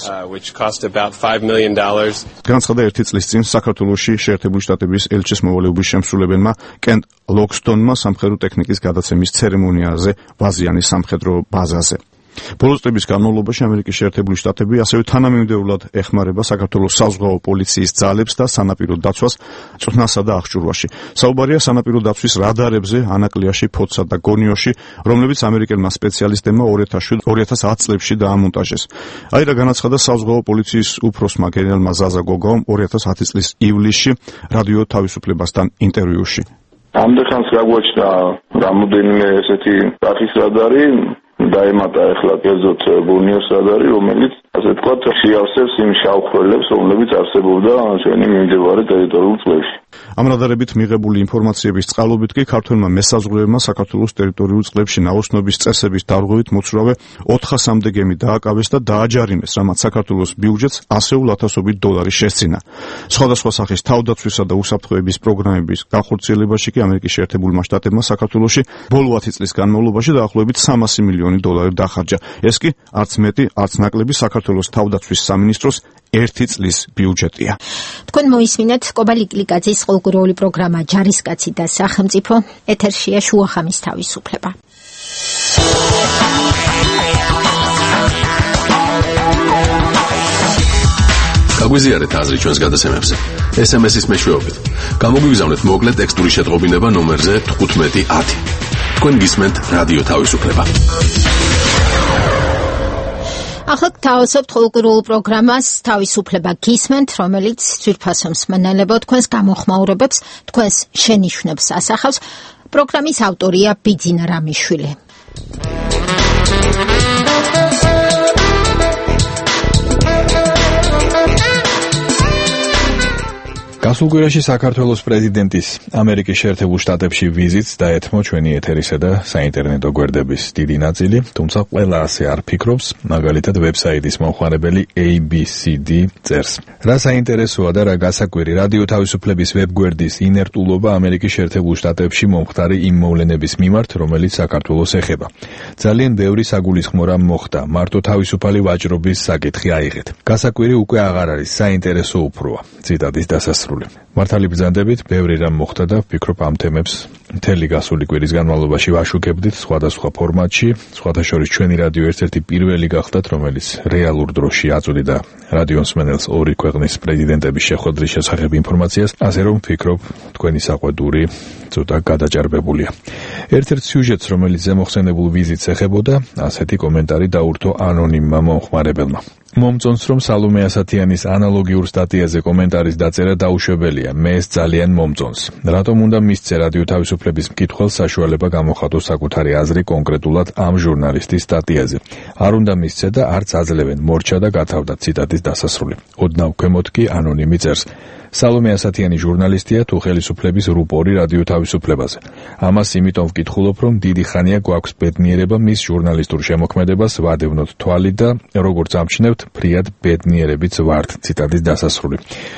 განცხადა ერთი წლის წინ საქართველოში შეერთებული შტატების ელჩის მოვალეობის შემსრულებელმა კენტ ლოქსტონმა სამხედრო ტექნიკის გადაცემის ცერემონიაზე ვაზიანის სამხედრო ბაზაზე. ბოლო წლების განმავლობაში ამერიკის შეერთებული შტატები ასევე თანამიმდევრულად ეხმარება საქართველოს საზღვაო პოლიციის ძალებს და სანაპირო დაცვას წვნასა და აღჭურვაში. საუბარია სანაპირო დაცვის რადარებზე ანაკლიაში, ფოთსა და გონიოში, რომლებიც ამერიკელმა სპეციალისტებმა ორი ათას ათ წლებში დაამონტაჟეს. აირა განაცხადა საზღვაო პოლიციის უფროსმა გენერალმა ზაზა გოგომ ორი ათას ათი წლის ივლისში რადიო თავისუფლებასთან ინტერვიუში. ამდენხანს გაგვაჩნდა რამოდენიმე ესეთი ტახის რადარი, დაემატა ახლა კერძოდ ბუნიოს რადარი, რომელიც ასე ვთქვათ შეავსებს იმ შავხრელებს, რომლებიც არსებობდა ჩვენი მიმდებარე ტერიტორიულ წყლებში. ამ რადარებით მიღებული ინფორმაციების წყალობით კი ქართველმა მესაზღვრეებმა საქართველოს ტერიტორიულ წყლებში ნაოსნობის წესების დარღვევით მოწვრავე ოთხასამდე გემი დააკავეს და დააჯარიმეს, რამაც საქართველოს ბიუჯეტს ასეულ ათასობით დოლარი შესწინა. სხვადასხვა სახის თავდაცვისა და უსაფრთხოების პროგრამების განხორციელებაში კი ამერიკის შეერთებულმა შტატებმა საქართველოში ბოლო ათი წლის განმავლობაში დაახლოებით სამასი მილიონი დოლარი დახარჯა. ეს კი არც მეტი, არც ნაკლები საქართველოს თავდაცვის სამინისტროს ერთი წლის ბიუჯეტია. თქვენ მოისმინეთ კობალი კლიკაძის ყოველკვირეული პროგრამა ჯარისკაცი და სახელმწიფო. ეთერშია შუახამის თავისუფლება. გაგვიზიარეთ აზრი ჩვენს გადაცემებზე. ეს ემ ეს-ის მეშვეობით. გამოგვიგზავნეთ მოკლე ტექსტური შეტყობინება ნომერზე თხუთმეტი ათი. თქვენ გისმენთ რადიო თავისუფლება. ახლა გთავაზობთ ყოველკვირეულ პროგრამას თავისუფლება გისმენთ, რომელიც ძვირფასო მსმენელებო თქვენს გამოხმაურებებს, თქვენს შენიშვნებს ასახავს. პროგრამის ავტორია ბიძინა რამიშვილი. გასულ კვირაში საქართველოს პრეზიდენტის ამერიკის შეერთებულ შტატებში ვიზიტს დაეთმო ჩვენი ეთერისა და საინტერნეტო გვერდების დიდი ნაწილი, თუმცა ყველა ასე არ ფიქრობს, მაგალითად ვებსაიტის მომხმარებელი A B C D წერს. რა საინტერესოა და რა გასაკვირი, რადიო თავისუფლების ვებგვერდის ინერტულობა ამერიკის შეერთებულ შტატებში მომხდარი იმ მოვლენების მიმართ, რომელიც საქართველოს ეხება. ძალიან ბევრი საგულისხმო რამ მოხდა, მარტო თავისუფალი ვაჭრობის საკითხი აიღეთ. გასაკვირი უკვე აღარ არის, საინტერესო უფროა. ციტატის დასასრული. მართალი ბრძანდებით, ბევრი რამ მოხდა და ვფიქრობ ამ თემებს მთელი გასული კვირის განმავლობაში ვაშუქებდით სხვადასხვა ფორმატში, სხვათა შორის ჩვენი რადიო ერთ-ერთი პირველი გახდათ, რომელიც რეალურ დროში აწვდიდა რადიო მსმენელს ორი ქვეყნის პრეზიდენტების შეხვედრის შესახებ ინფორმაციას, ასე რომ ვფიქრობ თქვენი საყვედური ცოტა გადაჭარბებულია. ერთ-ერთ სიუჟეტს, რომელიც ზემოხსენებულ ვიზიტს ეხებოდა, ასეთი კომენტარი დაურთო ანონიმმა მომხმარებელმა. მომწონს, რომ სალომე ასათიანის ანალოგიურ სტატიაზე კომენტარის დაწერა დაუშვებელია. მე ეს ძალიან მომწონს. რატომ უნდა მისცე რადიო თავისუფლების მკითხველს საშუალება გამოხატოს საკუთარი აზრი კონკრეტულად ამ ჟურნალისტის სტატიაზე? არ უნდა მისცე და არც აძლევენ, მორჩა და გათავდა. ციტატის დასასრული. ოდნავ ქვემოთ კი ანონიმი წერს. სალომე ასათიანი ჟურნალისტია თუ ხელისუფლების რუპორი რადიო თავისუფლებაზე. ამას იმიტომ ვკითხულობ, რომ დიდი ხანია გვაქვს ბედნიერება მის ჟურნალისტურ შემოქმედებას ვადევნოთ თვალი და როგორც ამჩნევთ, ფრიად ბედნიერებიც ვართ. ციტატის დასასრული.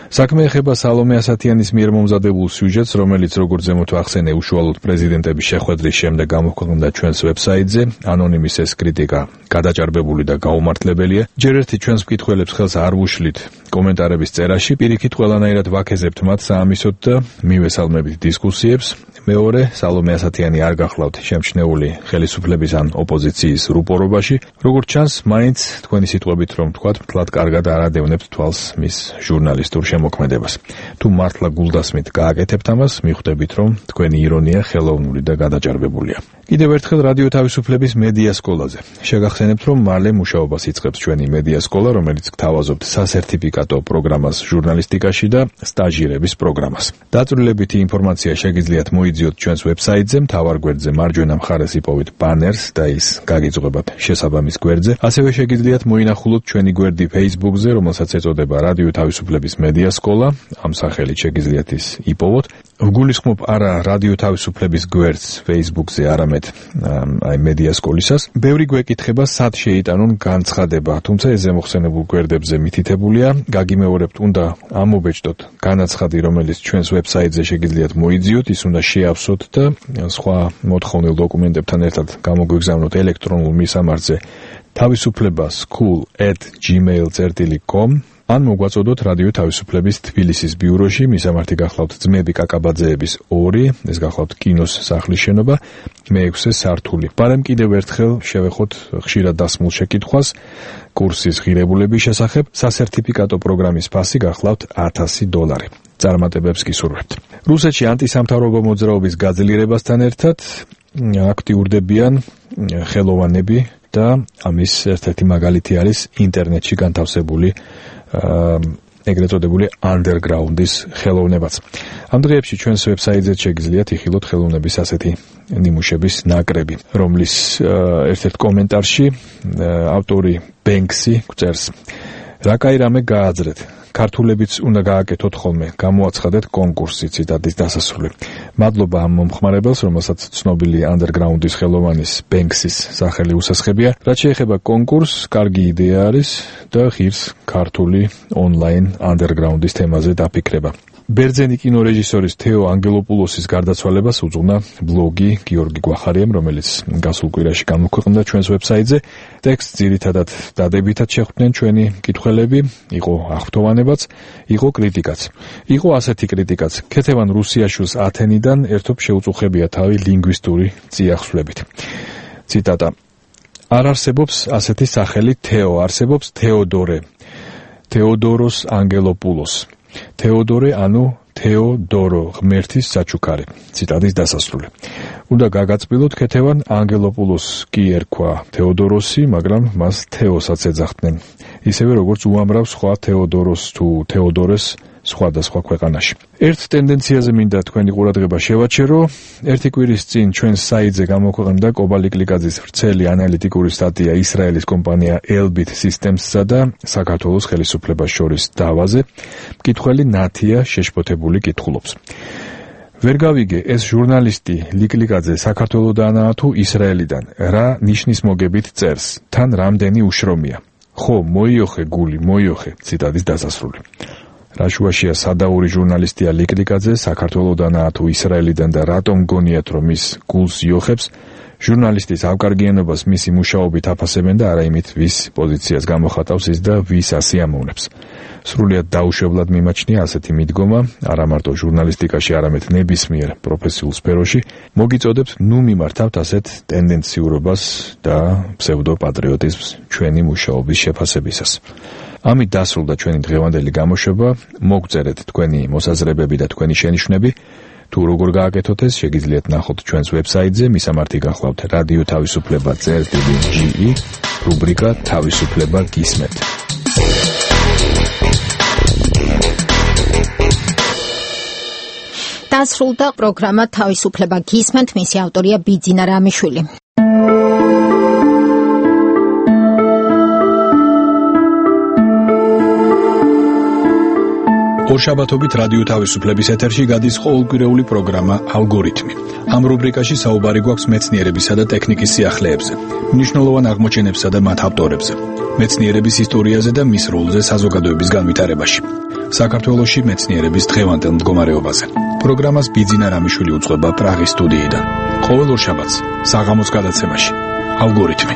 საქმე ეხება სალომე ასათიანის მიერ მომზადებულ სიუჟეტს, რომელიც როგორც ზემოთ ვახსენე, უშუალოდ პრეზიდენტების შეხვედრის შემდეგ გამოქვეყნდა ჩვენს ვებსაიტზე. ანონიმის ეს კრიტიკა გადაჭარბებული და გაუმართლებელია. ჯერ ერთი ჩვენს მკითხველებს ხელს არ ვუშლით კომენტარების წერაში, პირიქით ყველანაირად ვაქეზებთ მათ საამისოდ და მივესალმებით დისკუსიებს. მეორე, სალომე ასათიანი არ გახლავთ შემჩნეული ხელისუფლების ან ოპოზიციის რუპორობაში. როგორც ჩანს, მაინც თქვენი სიტყვებით რომ თქვათ, მთლად კარგად არ ადევნებთ თვალს მის ჟურნალისტურ შემოქმედებას. თუ მართლა გულდასმით გააკეთებთ ამას, მიხვდებით რომ თქვენი ირონია ხელოვნური და გადაჭარბებულია. კიდევ ერთხელ რადიო თავისუფლების მედია სკოლაზე. შეგახსენებთ, რომ მალე მუშაობას იწყებს ჩვენი მედია სკოლა, რომელიც გთავაზობთ სასერტიფიკატო პროგრამას ჟურნალისტიკაში და სტაჟირების პროგრამას. დაწვრილებითი ინფორმაცია შეგიძლიათ მოიძიოთ ჩვენს ვებსაიტზე, მთავარ გვერდზე მარჯვენა მხარეს იპოვეთ ბანერს და ის გაგიძღებათ შესაბამის გვერდზე. ასევე შეგიძლიათ მოინახულოთ ჩვენი გვერდი Facebook-ზე, რომელსაც ეწოდება რადიო თავისუფლების მედია სკოლა. ამ სახელით შეგიძლიათ ის იპოვოთ. ვგულისხმობ არა რადიო თავისუფლების გვერდს Facebook-ზე, არამედ აი მედია სკოლისას. ბევრი გვეკითხება, სად შეიტანონ განცხადება, თუმცა ეს ზემოხსენებულ გვერდებზე მითითებულია. გაგიმეორებთ, უნდა ამობეჭდოთ განაცხადი, რომელიც ჩვენს ვებსაიტზე შეგიძლიათ მოიძიოთ, ის უნდა შეავსოთ და სხვა მოთხოვნილ დოკუმენტებთან ერთად გამოგვიგზავნოთ ელექტრონულ მისამართზე თავისუფლება school at gmail dot com. ან მოგვაწოდოთ რადიო თავისუფლების თბილისის ბიუროში, მისამართი გახლავთ ძმები კაკაბაძეების ორი, ეს გახლავთ კინოს სახლის შენობა, მეექვსე სართული. ბარემ კიდევ ერთხელ შევეხოთ ხშირად დასმულ შეკითხვას კურსის ღირებულების შესახებ. სასერტიფიკატო პროგრამის ფასი გახლავთ ათასი დოლარი. წარმატებებს გისურვებთ. რუსეთში ანტისამთავრობო მოძრაობის გაძლიერებასთან ერთად აქტიურდებიან ხელოვანები და ამის ერთ-ერთი მაგალითი არის ინტერნეტში განთავსებული ეგრეთ წოდებული underground-ის ხელოვნებაც. ამ დღეებში ჩვენს ვებსაიტზე შეგიძლიათ იხილოთ ხელოვნების ასეთი ნიმუშების ნაკრები, რომლის ერთ-ერთ კომენტარში ავტორი ბენქსი გვწერს: რა კაი რამე გააძრეთ, ქართულებიც უნდა გააკეთოთ ხოლმე, გამოაცხადეთ კონკურსი. ციტატის დასასრული. მადლობა ამ მომხმარებელს, რომელსაც ცნობილი underground-ის ხელოვანის ბენქსის სახელი უსასხებია. რაც შეეხება კონკურსს, კარგი იდეა არის და ღირს ქართული online underground-ის თემაზე დაფიქრება. ბერძენი კინორეჟისორის თეო ანგელოპულოსის გარდაცვალებას უძღვნა ბლოგი გიორგი გვახარიამ, რომელიც გასულ კვირაში გამოქვეყნდა ჩვენს ვებსაიტზე. ტექსტს ძირითადად დადებითად შეხვდნენ ჩვენი მკითხველები, იყო აღფრთოვანებაც, იყო კრიტიკაც. იყო ასეთი კრიტიკაც: ქეთევან რუსიაშვილს ათენიდან ერთობ შეუწუხებია თავი ლინგვისტური წიაღსვლებით. ციტატა: არ არსებობს ასეთი სახელი თეო, არსებობს თეოდორე, თეოდოროს ანგელოპულოს. თეოდორე ანუ თეოდორო, ღმერთის საჩუქარი. ციტატის დასასრული. უნდა გაგაწბილოთ, ქეთევან ანგელოპულოს კი ერქვა თეოდოროსი, მაგრამ მას თეოსაც ეძახდნენ. ისევე როგორც უამრავ სხვა თეოდოროს თუ თეოდორეს სხვადასხვა ქვეყანაში. ერთ ტენდენციაზე მინდა თქვენი ყურადღება შევაჩერო. ერთი კვირის წინ ჩვენს საიტზე გამოქვეყნდა კობალი კლიკაძის ვრცელი ანალიტიკური სტატია ისრაელის კომპანია Elbit Systems-სა და საქართველოს ხელისუფლებას შორის დავაზე. მკითხველი ნათია შეშფოთებული კითხულობს: ვერ გავიგე, ეს ჟურნალისტი ლიკლიკაძე საქართველოდანაა თუ ისრაელიდან? რა ნიშნის მოგებით წერს? თან რამდენი უშრომია? ხო, მოიოხე გული, მოიოხე. ციტატის დასასრული. რაშუაშია სადაური ჟურნალისტია ლიკლიკაძე, საქართველოდანაა თუ ისრაელიდან და რატომ გონიათ, რომ ის გულს იოხებს? ჟურნალისტის ავკარგიანობას მისი მუშაობით აფასებენ და არა იმით, ვის პოზიციას გამოხატავს ის და ვის ასიამოვნებს. სრულიად დაუშვებლად მიმაჩნია ასეთი მიდგომა, არა მარტო ჟურნალისტიკაში, არამედ ნებისმიერ პროფესიულ სფეროში. მოგიწოდებთ, ნუ მიმართავთ ასეთ ტენდენციურობას და ფსევდოპატრიოტიზმს ჩვენი მუშაობის შეფასებისას. ამით დასრულდა ჩვენი დღევანდელი გამოშვება. მოგწერეთ თქვენი მოსაზრებები და თქვენი შენიშვნები. თუ როგორ გააკეთოთ ეს, შეგიძლიათ ნახოთ ჩვენს ვებსაიტზე, მისამართი გახლავთ რადიო თავისუფლება წერტილი.ge, რუბრიკა თავისუფლება გისმენთ. დასრულდა პროგრამა თავისუფლება გისმენთ, მისი ავტორია ბიძინა რამიშვილი. ორშაბათობით რადიო თავისუფლების ეთერში გადის ყოველკვირეული პროგრამა ალგორითმი. ამ რუბრიკაში საუბარი გვაქვს მეცნიერებისა და ტექნიკის სიახლეებზე, მნიშვნელოვან აღმოჩენებსა და მათ ავტორებზე, მეცნიერების ისტორიაზე და მის როლზე საზოგადოების განვითარებაში. საქართველოში მეცნიერების დღევანდელ მდგომარეობაზე. პროგრამას ბიძინა რამიშვილი უძღვება პრაღის სტუდიიდან. ყოველ ორშაბათს საღამოს გადაცემაში ალგორითმი.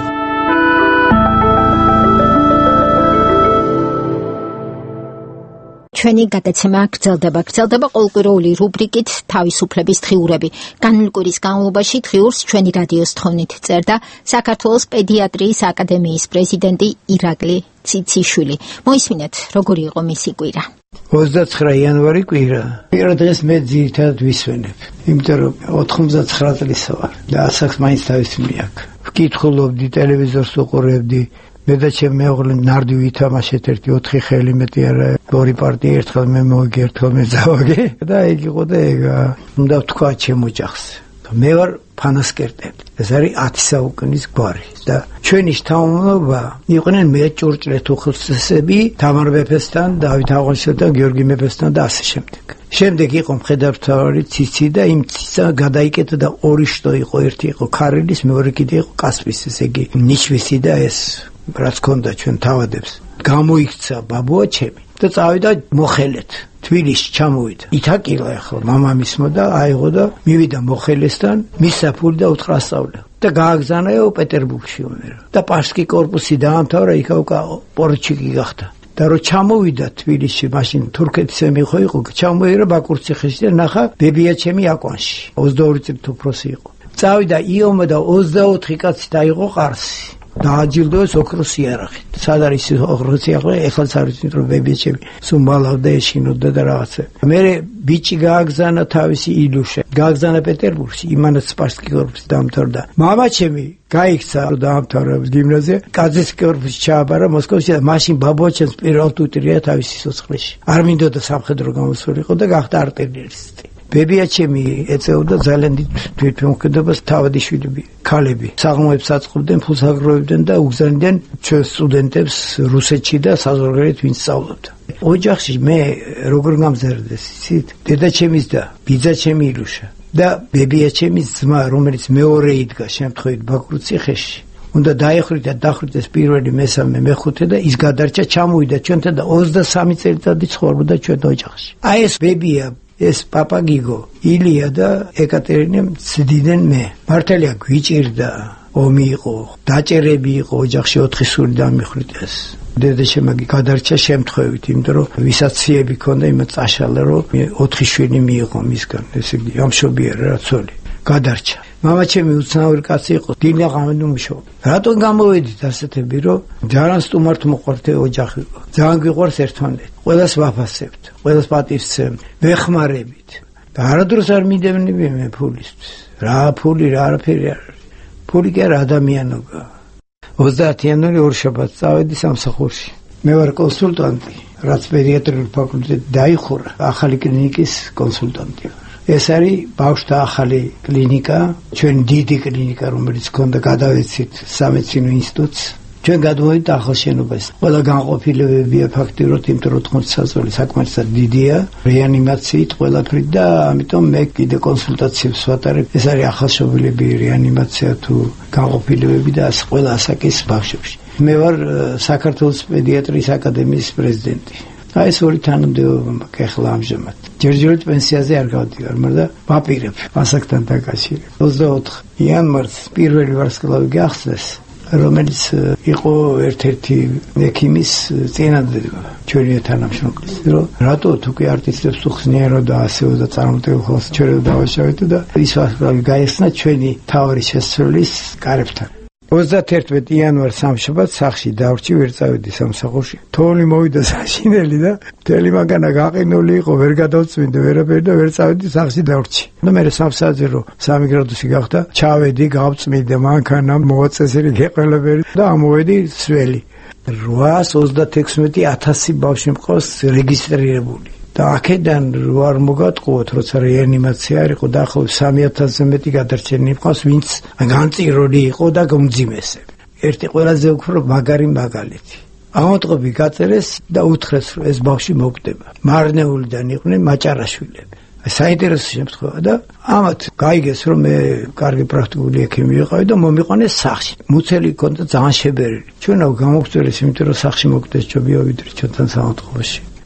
ჩვენი გადაცემა გრძელდება გრძელდება ყოველკვირეული რუბრიკით თავისუფლების დღიურები. განმკვირის განმავლობაში დღიურს ჩვენი რადიოს თხოვნით წერდა საქართველოს პედიატრიის აკადემიის პრეზიდენტი ირაკლი ციციშვილი. მოისმინეთ, როგორი იყო მისი კვირა. ოცდაცხრა იანვარი კვირა. პირველ დღეს მე ძირითადად ვისვენებ, იმიტომ რომ ოთხმოცდაცხრა წლისა ვარ და ასაკს მაინც თავისი მიაქვს. ვკითხულობდი, ტელევიზორს უყურებდი. მე და ჩემი მეუღლე ნარდი ვითამაშეთ ერთი ოთხი ხელი მეტი არა ორი პარტია ერთხელ მე მოვიგე ერთხელ მე დავაგე და ეგ იყო და ეგ უნდა ვთქვა ჩემ ოჯახს მე ვარ ფანასკერტები ეს არის ათი საუკუნის გვარი და ჩვენი შთამომავლობა იყვნენ მე ჭურჭლეთ უხელსესები თამარ მეფესთან დავით აღაშენთან გიორგი მეფესთან და ასე შემდეგ შემდეგ იყო მხედართმთავარი ციცი და იმ ციცა გადაიკეთა და ორი შტო იყო ერთი იყო ქარელის მეორე კიდე იყო კასპის ესე იგი ნიშვისი და ეს რაც ქონდა ჩვენ თავადებს გამოიქცა ბაბუა ჩემი და წავიდა მოხელეთ თბილისში ჩამოვიდა ითაკილა ახლა მამამისმა და აიღო და მივიდა მოხელესთან მისაფული და უთხრა სწავლა და გააგზავნაო პეტერბურგში უმერო და პასკი კორპუსი დაამთავრა იქა უკა პორჩიკი გახდა და რო ჩამოვიდა თბილისში მაშინ თურქეთის ემიხო იყო ჩამოიერა ბაკურციხეში და ნახა ბებია ჩემი აკვანში ოცდაორი წლით უფროსი იყო წავიდა იომა და ოცდაოთხი კაცი დაიღო ყარსი დააჯილდოეს ოქროს იარაღით. სად არის ოქროს იარაღი? ეხლაც არის რომ ბებიჩები სუმბალავდა ეშინოდა და რაღაცა. მე ბიჭი გააგზანა თავისი ილუშე. გააგზანა პეტერბურგში, იმანაც სპარსკი კორპუსი დაამთავრა. მამაჩემი გაიქცა რომ დაამთავრა გიმნაზია. კაძის კორპუსში ჩააბარა მოსკოვში და მაშინ ბაბუაჩემს პირველ ტუტრია თავისი სოცხლეში. არ მინდოდა სამხედრო გამოსულიყო და გახდა არტილერისტი. ბებიაჩემი ეწეოდა ძალიან დიდ თვითმოქმედებას თავადიშვილები, ქალები. საღამოებს აწყობდნენ, ფულს აგროვებდნენ და უგზავნიდნენ ჩვენ სტუდენტებს რუსეთში და საზღვარგარეთ ვინც სწავლობდა. ოჯახში მე როგორ გამზარდეს, იცით? დედაჩემის და ბიძაჩემი ილუშა და ბებიაჩემის ძმა, რომელიც მეორე იდგა შემთხვევით ბაკურციხეში. უნდა დაეხვრიტა დახვრიტეს პირველი, მესამე, მეხუთე და ის გადარჩა ჩამოვიდა ჩვენთან და ოცდასამი წელიწადი ცხოვრობდა ჩვენ ოჯახში. აი ეს ბებია ეს პაპა გიგო, ილია და ეკატერინე ცდიდნენ მე. მართალია გვიჭირდა, ომი იყო, დაჭერები იყო, ოჯახში ოთხი სული დამიხვიტეს. დედაშემაგი გადარჩა შემთხვევით, იმიტომ რომ ვისაც ციები ქონდა, იმათ წაშალა, რომ ოთხი შვილი მიიღო მისგან, ესე იგი, ამშობიარა რა ცოლი. გადარჩა. მამაჩემი უცნაური კაცი იყო, დილა ღამე მუშაობდა. რატომ გამოვედით ასეთები, რომ ძალიან სტუმართ მოყვარდე ოჯახი იყო. ძალიან გვიყვარს ერთმანეთი. ყველას ვაფასებთ, ყველას პატივს ვცემთ, ვეხმარებით. და არადროს არ მიდევნები მე ფულისთვის. რა ფული, რა არაფერი არ არის. ფული კი არა ადამიანობა. ოცდაათი იანვარი ორშაბათს წავედი სამსახურში. მე ვარ კონსულტანტი, რაც პედიატრიული ფაკულტეტი დაიხურა, ახალი კლინიკის კონსულტანტი. ეს არის ბავშვთა ახალი კლინიკა, ჩვენ დიდი კლინიკა, რომელიც ქონდა გადავეცით სამედიცინო ინსტიტუტს. ჩვენ გადმოვიდით ახალ შენობას. ყველა განყოფილებებია ფაქტიურად, იმიტომ რომ ოთხმოცდაათი საწყლი საკმარისად დიდია, რეანიმაციით ყველაფრით და ამიტომ მე კიდე კონსულტაციებს ვატარებ. ეს არის ახალშობილები, რეანიმაცია თუ განყოფილებები და ასე ყველა ასაკის ბავშვებში. მე ვარ საქართველოს პედიატრიის აკადემიის პრეზიდენტი. აი ეს ორი თანამდებობა მაქვს ახლა ამჟამად. ჯერჯერობით პენსიაზე არ გავდივარ, მაგრამ ვაპირებ ასაკთან დაკავშირებით. ოცდაოთხ იანვარს პირველი ვარსკვლავი გახსნეს, რომელიც იყო ერთ-ერთი ექიმის წინადადება ჩვენი თანამშრომლის, რომ რატო თუკი არტისტებს უხსნიერო და ასეო და წარმატებულ ხოლოს ჩვენ დავაშავეთ და ის ვარსკვლავი გაიხსნა ჩვენი თავარი შესწავლის კარებთან. ოცდაათერთმეტი იანვარს სამშაბათს სახლში დავრჩი, ვერ წავედი სამსახურში. თოვლი მოვიდა საშინელი და მთელი მანქანა გაყინული იყო, ვერ გადავწმინდა ვერაფერი და ვერ წავედი სახლში დავრჩი. და მე სამსაათზე რო სამი გრადუსი გახდა, ჩავედი, გავწმინდა მანქანა, მოაწესრიგე ყველაფერი და ამოვედი სველი. რვაას ოცდათექვსმეტი ათასი ბავშვი მყავს რეგისტრირებული. და აქედან რო არ მოგატყუოთ, როცა რეანიმაცია არ იყო, დაახლოებით სამი ათასზე მეტი გადარჩენილი მყავს, ვინც განწირული იყო და გმძიმესები. ერთი ყველაზე უფრო მაგარი მაგალითი. ავადმყოფი გაწერეს და უთხრეს, რომ ეს ბავშვი მოვკვდება. მარნეულიდან იყვნენ მაჭარაშვილები. საინტერესო შემთხვევა და ამათ გაიგეს, რომ მე კარგი პრაქტიკული ექიმი ვიყავი და მომიყვანეს სახლში. მუცელი ქონდა ძალიან შებერილი. ჩვენავ გამოგწევს, იმიტომ რომ სახლში მოვკვდეს ჯობია ვიდრე ჩვენთან საავადმყოფოში.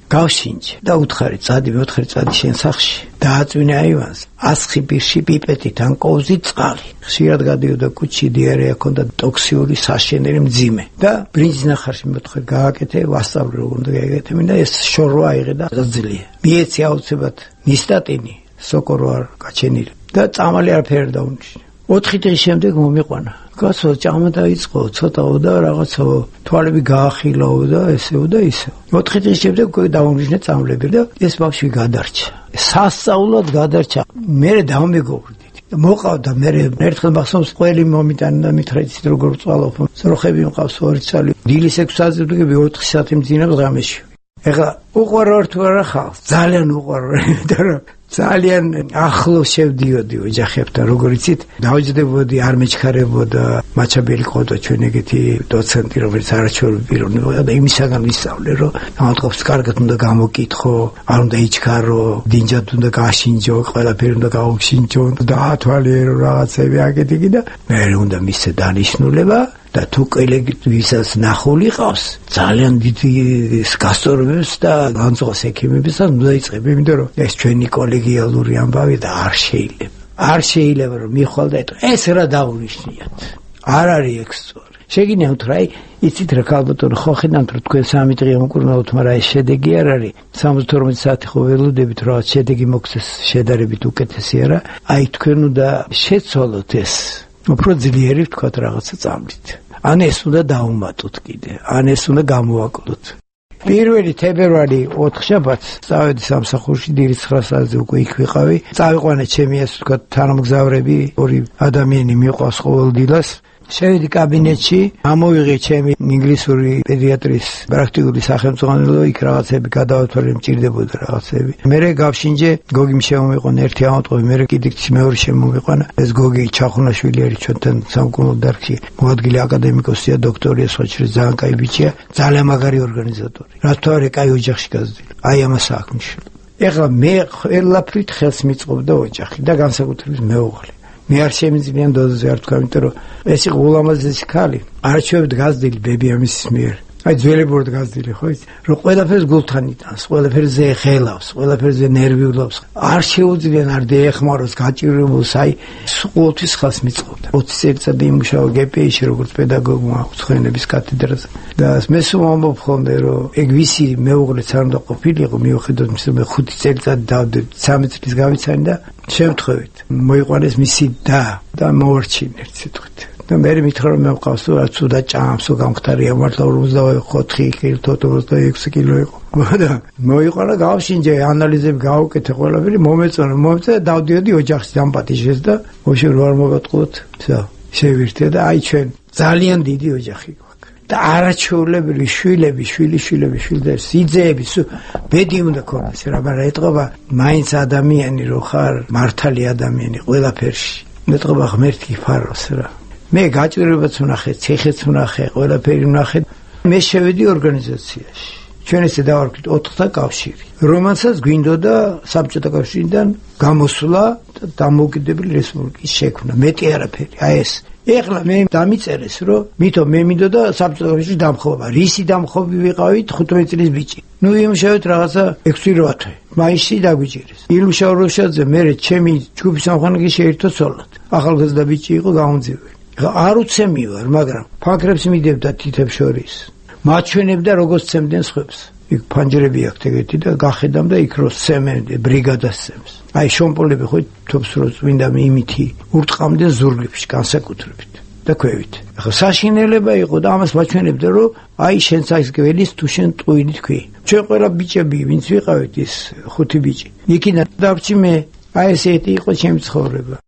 გავშინჯე და უთხარი წადი მეოთხე წადი შენ სახლში დააწვინე აივანს ასხი პირში პიპეტით ან კოვზით წყალი ხშირად გადიოდა კუჩი დიარეა ჰქონდა ტოქსიური საშენელი მძიმე და ბრინჯის ნახარში მეოთხე გააკეთე ვასწავლე როგორ უნდა გააკეთე მინდა ეს შორვა აიღე და გაძლია მიეცი აუცილებლად ნისტატინი სოკორო არ გაჩენილი და წამალი არაფერი დაუნიშნე ოთხი დღის შემდეგ მომიყვანა კაცო ჭამა დაიწყო ცოტაო და რაღაცაო თვალები გაახილაო და ესეო და ისეო ოთხი დღის შემდეგ დაუნიშნე წამლები და ეს ბავშვი გადარჩა სასწაულად გადარჩა მე დამეგობრდით მოყავდა მე ერთხელ მახსოვს ყველი მომიტანა და მითხრით როგორ წვალობ სროხები მყავს ორი წელი დილის ექვსი საათზე ოთხ საათი მძინავს ღამეში ეხლა უყვარვარ თუ არა ხალხს ძალიან უყვარვარ იმიტომ რომ ძალიან ახლო შევდიოდი ოჯახებთან როგორ იცით დავჯდებოდი არ მეჩქარებოდა მაჩაბელი ყოდა ჩვენ ეგეთი დოცენტი რომელიც არაჩვეულებრივი პიროვნება და იმისაგან ვისწავლე რომ ამათყოფს კარგად უნდა გამოკითხო არ უნდა იჩქარო დინჯად უნდა გაშინჯო ყველაფერი უნდა გაუშინჯო დაათვალიერო რაღაცები აკეთიკი და მე უნდა მისცე დანიშნულება და თუ კოლეგით ვისაც ნახული ყავს ძალიან დიდი გასწორებებს და განწყოს ექიმებისაც უნდა იწყები იმიტომ რომ ეს ჩვენი კოლეგიალური ამბავი და არ შეიძლება არ შეიძლება რომ მიხვალ და ეს რა დაუნიშნიათ არ არის ეგ სწორი შეგინებთ რა იცით რა ქალბატონო ხო ხედავთ რომ თქვენ სამი დღე მოკურნაოთ მაგრამ ეს შედეგი არ არის სამოცდაოთხი საათი ხო ველოდებით რა შედეგი მოგცეს შედარებით უკეთესი არა აი თქვენ უნდა შეცვალოთ ეს უფრო ძლიერი ვთქვათ რაღაცა წამლით ან ეს უნდა დაუმატოთ კიდე ან ეს უნდა გამოვაკლოთ პირველი თებერვალი ოთხშაბათს წავედი სამსახურში დილის ცხრა საათზე უკვე იქ ვიყავი წავიყვანე ჩემი ასე ვთქვათ თანამგზავრები ორი ადამიანი მიყვავს ყოველდღიურად შევიდი კაბინეტში ამოვიღე ჩემი ინგლისური პედიატრის პრაქტიკული სახელმძღვანელო იქ რაღაცები გადავათვალე მჭირდებოდა რაღაცები მერე გავშინჯე გოგი შემომიყვანა ერთი ამოტყობი მერე კიდიც მეორე შემომიყვანა ეს გოგი ჩახუნაშვილი არის ჩვენთან სამკურნალო დარგში მოადგილე აკადემიკოსია დოქტორია სხვა შეიძლება ძალიან კაი ბიჭია ძალიან მაგარი ორგანიზატორი რა თქმა კაი ოჯახში გაზრდილი აი ამას აღნიშნულ ეხლა მე ყველაფრით ხელს მიწყობდა ოჯახი და განსაკუთრებით მეუღლე მე არ შემიძლია დოზზე არ თქვა, იმიტომ რომ ეს იყო ულამაზესი ქალი. არჩევთ გაზრდილი ბები ამის მიერ. აი ძველებურად გაზრდილი ხო იცი? რომ ყველაფერს გულთან იტანს, ყველაფერზე ეხელავს, ყველაფერზე ნერვიულობს. არ შეუძლია არ დაეხმაროს გაჭირებულს, აი ყოველთვის ხალხს მიწყობდა. ოცი წელიწადი იმუშავა გპ-ში როგორც პედაგოგმა უცხოენების კათედრაზე. და მე სულ ამბობ ხოლმე რომ ეგ ვისი მეუღლეც არ უნდა ყოფილიყო, მიუხედავად იმისა, რომ ხუთი წელიწადი დავდებ, სამი წლის გავიცანი და შემთხვევით მოიყვანეს მისი და და მოორჩინე სიტყვით. და მე მითხრა რომ მე მყავს თუ რაც უდა ჭამს, გამختارია მართლა ორმოცდაოთხი კილო, ოცდაექვსი კილო იყო. და მოიყვანა გავშინჯე, ანალიზები გავუკეთე ყველაფერი, მომეწონა, მომეწონა და დავდიოდი ოჯახში დამპატიჟეს და მოშე რო არ მოვატყუოთ, ვსა, შევირთე და აი ჩვენ ძალიან დიდი ოჯახი გვაქვს. და არაჩვეულებრივი შვილები, შვილი შვილები, შვილები, სიძეები, ბედი უნდა ქონდეს რა, მაგრამ ეთყობა მაინც ადამიანი რო ხარ, მართალი ადამიანი ყველაფერში. ეთყობა ღმერთი ფაროს რა. მე გაჭირებაც ვნახე, ციხეც ვნახე, ყველაფერი ვნახე. მე შევედი ორგანიზაციაში. ჩვენ ესე დავარქვით ოთხთა კავშირი, რომელსაც გვინდოდა საბჭოთა კავშირიდან გამოსვლა და დამოუკიდებელი რესპუბლიკის შექმნა. მეტი არაფერი. აი ეს. ეხლა მე დამიწერეს, რომ მითო მე მინდოდა საბჭოთა კავშირში დამხობა. რისი დამხობი ვიყავით ხუთმეტი წლის ბიჭი. ნუ იმუშავეთ რაღაცა ექვსი რვა თვე. მაისში დაგვიჭირეს. ილუშა როშაძე მე ჩემი ჯგუფის სამხანგი შეერთო ცოლად. ახალგაზრდა ბიჭი იყო გამოძიებული. არ უცემი ვარ, მაგრამ ფაქრებს მიდევდა თითებს შორის. მაჩვენებდა როგორც ცემდნენ სხვებს. იქ ფანჯრები აქვს ეგეთი და გახედამ და იქ რო სემენ ბრიგადას სემს. აი შომპოლები ხო თობს რო წმინდა იმითი ურტყამდნენ ზურგებში განსაკუთრებით და ქვევით. ახლა საშინელება იყო და ამას მაჩვენებდა რომ აი შენც აი გველის თუ შენ ტყუილი თქვი. ჩვენ ყველა ბიჭები ვინც ვიყავით ის ხუთი ბიჭი. იქიდან დავჭი მე აი ესეთი იყო ჩემი ცხოვრება.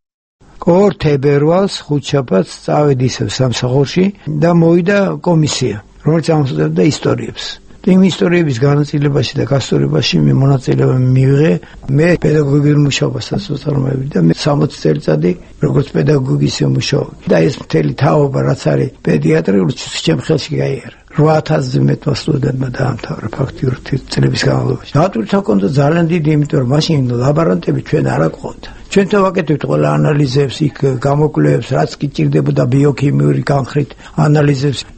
ორ თებერვალს ხუთშაბათს წავედი ისევ სამსახურში და მოვიდა კომისია, რომელიც ამოწევდა ისტორიებს. იმ ისტორიების განაწილებაში და გასწორებაში მე მონაწილეობა მივიღე. მე პედაგოგიურ მუშაობასაც ვწარმოებდი და მე სამოცი წელიწადი როგორც პედაგოგის მუშაობ. და ეს მთელი თაობა რაც არის პედიატრიული ჩემ ხელში გაიარა. რვა ათასზე მეტმა სტუდენტმა დაამთავრა ფაქტიურად წლების განმავლობაში. დატვირთვა ჰქონდა ძალიან დიდი, იმიტომ რომ მაშინ ლაბორანტები ჩვენ არ აყავდა. ჩვენ თან ვაკეთებთ ყველა ანალიზებს, იქ გამოკვლევებს, რაც კი ჭირდებოდა ბიოქიმიური განხრით ანალიზებს.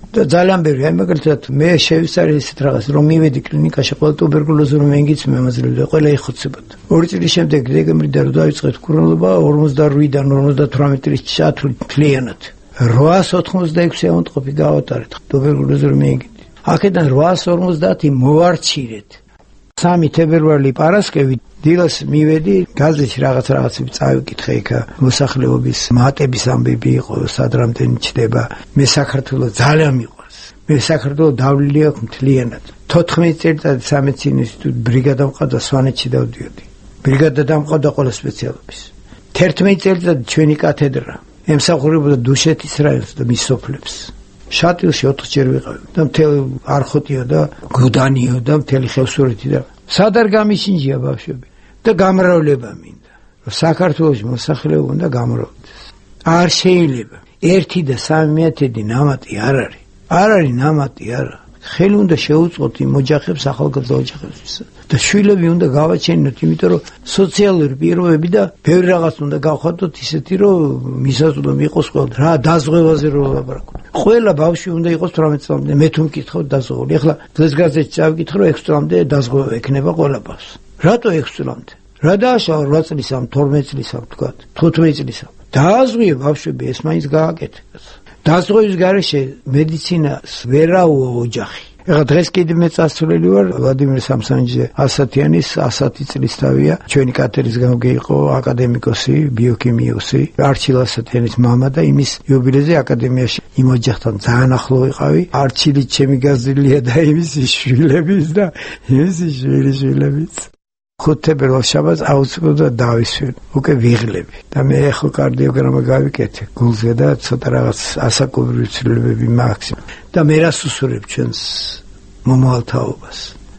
და ძალიან ბევრი, აი მაგალითად მე შევისწარი ისეთ რაღაც, რომ მივედი კლინიკაში, ყველა ტუბერკულოზი რომ მენგიც მემაზრებდა, ყველა იხოცებოდა. ორი წლის შემდეგ დეკემბრიდან რომ დაიწყეთ კურნალობა ორმოცდაორი-დან ორმოცდათვრამეტი წლის ჩათვლით მთლიანად. რვაას ოთხმოცდაექვსი ავადმყოფი გავატარეთ ტუბერკულოზი რომ მენგით. აქედან რვაას ორმოცდაათი მოვარჩირეთ. სამი თებერვალი პარასკევი დილას მივედი გაზეთში რაღაც რაღაცები წავიკითხე იქ მოსახლეობის მატების ამბები იყო სად რამდენი ჩდება მე საქართველოს ძალიან მიყვარს მე საქართველოს დავლილი აქვს მთლიანად თოთხმეტი წელიწადი სამედიცინო ინსტიტუტი ბრიგადა მყავდა სვანეთში დავდიოდი ბრიგადა დამყავდა ყველა სპეციალობის თერთმეტი წელიწადი ჩვენი კათედრა ემსახურებოდა დუშეთის რაიონს და მის სოფლებს შატილში ოთხჯერ ვიყავი და მთელი არხოტია და გუდანიო და მთელი ხევსურეთი და სად არ გამიშინჯია ბავშვები და გამრავლება მინდა რომ საქართველოს მოსახლეობა უნდა გამრავლდეს არ შეიძლება ერთი და სამი მეათედი ნამატი არ არის არ არის ნამატი არა ხელი უნდა შეუწყოთ იმ ოჯახებს ახალგაზრდა ოჯახებს და შვილები უნდა გავაჩენოთ იმიტომ რომ სოციალური პირობები და ბევრი რაღაც უნდა გავხატოთ ისეთი რომ მისაწვდომი იყოს ყველა რა დაზღვევაზე რო ლაპარაკობ ყველა ბავშვი უნდა იყოს თვრამეტ წლამდე მე თუ მკითხავ დაზღვეული ახლა დღეს გაზეთში წავიკითხე რომ ექვსი წლამდე დაზღვევა ექნება ყველა ბავშვს რატო ექვსი წლამდე რა დააშავა რვა წლისამ თორმეტ წლისამ თქვა თხუთმეტ წლისამ დააზღვიე ბავშვები ეს მაინც გააკეთეს დაზღვევის გარეშე მედიცინას ვერაუო ოჯახი ეხლა დღეს კიდე მე წასვლელი ვარ ვლადიმერ სამსონიძე ასათიანის ასათი წლის თავია ჩვენი კათედრის გამგე იყო აკადემიკოსი ბიოქიმიოსი არჩილ ასათიანის მამა და იმის იუბილეზე აკადემიაში იმ ოჯახთან ძალიან ახლო ვიყავი არჩილი ჩემი გაზრილია და იმის შვილების და იმის შვილიშვილების ხუთთებერვალ შაბათს აუცილებლად დავისვენ უკვე ვიღლები და მე ახლა კარდიოგრამა გავიკეთე გულზე და ცოტა რაღაც ასაკობრივი ცვლილებები მაქვს და მე რას უსურებ ჩვენს მომავალთაობას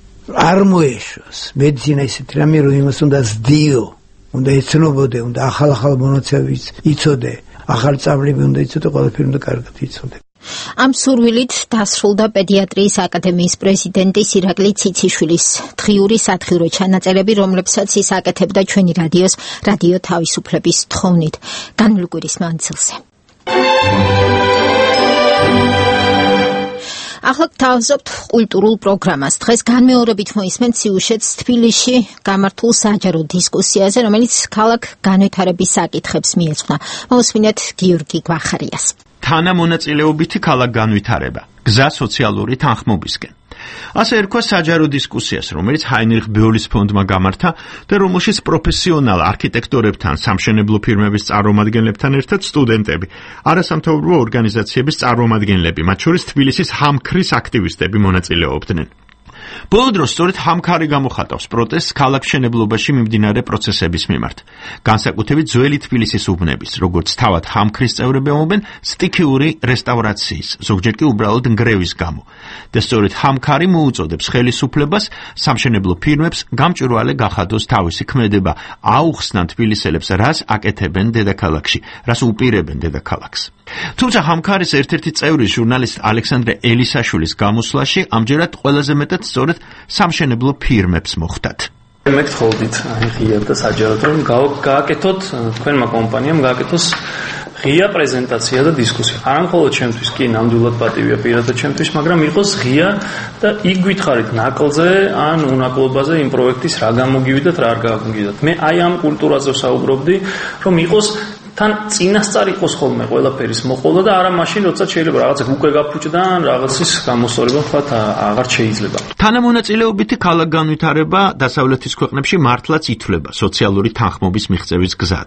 არ მოეშვას მედიცინა ისეთი რამე რომ იმას უნდა ზდიო უნდა ეცნობოდე უნდა ახალ-ახალ მონაცემებს იცოდე ახალი წამლები უნდა იცოდე ყველაფერი უნდა კარგად იცოდე ამ სურვილით დასრულდა პედიატრიის აკადემიის პრეზიდენტის ირაკლი ციციშვილის დღიური სათხილო ჩანაწერები, რომლებსაც ის აკეთებდა ჩვენი რადიოს რადიო თავისუფლების თხოვნით. განვლი კვირის მანძილზე. ახლა გთავაზობთ კულტურულ პროგრამას. დღეს განმეორებით მოისმენთ სიუჟეტს თბილისში გამართულ საჯარო დისკუსიაზე, რომელიც ქალაქ განვითარების საკითხებს მიეძღვნა. მოусმინეთ გიორგი გვახარიას. თანამონაწილეობითი ქალაქ განვითარება, გზა სოციალური თანხმობისკენ. ასე ერქვა საჯარო დისკუსიას, რომელიც ჰაინრიხ ბეოლის ფონდმა გამართა და რომელშიც პროფესიონალ არქიტექტორებთან, სამშენებლო ფირმების წარმომადგენლებთან ერთად სტუდენტები, არასამთავრობო ორგანიზაციების წარმომადგენლები, მათ შორის თბილისის ჰამქრის აქტივისტები მონაწილეობდნენ. ბოლო დროს სწორედ ჰამქარი გამოხატავს პროტესტს ქალაქმშენებლობაში მიმდინარე პროცესების მიმართ. განსაკუთრებით ძველი თბილისის უბნების, როგორც თავად ჰამქრის წევრები ამბობენ, სტიქიური რესტავრაციის, ზოგჯერ კი უბრალოდ ნგრევის გამო. და სწორედ ჰამქარი მოუწოდებს ხელისუფლებას სამშენებლო ფირმებს გამჭვირვალე გახადოს თავისი ქმედება, აუხსნან თბილისელებს რას აკეთებენ დედაქალაქში, რას უპირებენ დედაქალაქს. თუმცა ჰამქარის ერთ-ერთი წევრი ჟურნალისტ ალექსანდრე ელისაშვილის გამოსვლაში ამჯერად ყველაზე მეტად სწორედ სამშენებლო ფირმებს მოხვდათ. მე გთხოვდით ღია და საჯაროდ რომ გააკეთოთ თქვენმა კომპანიამ გააკეთოს ღია პრეზენტაცია და დისკუსია. არ მხოლოდ ჩემთვის კი ნამდვილად პატივია პირადად ჩემთვის, მაგრამ იყოს ღია და იქ გითხარით ნაკლზე ან უნაკლობაზე იმ პროექტის რა გამოგივიდათ, რა არ გამოგივიდათ. მე აი ამ კულტურაზე ვსაუბრობდი, რომ იყოს თან წინასწარ იყოს ხოლმე ყველაფერის მოყოლა და არა მაშინ როცა შეიძლება რაღაცა უკვე გაფუჭდა ან რაღაცის გამოსწორება თქვათ აღარ შეიძლება. თანამონაწილეობითი ქალაქ განვითარება დასავლეთის ქვეყნებში მართლაც ითვლება სოციალური თანხმობის მიღწევის გზად.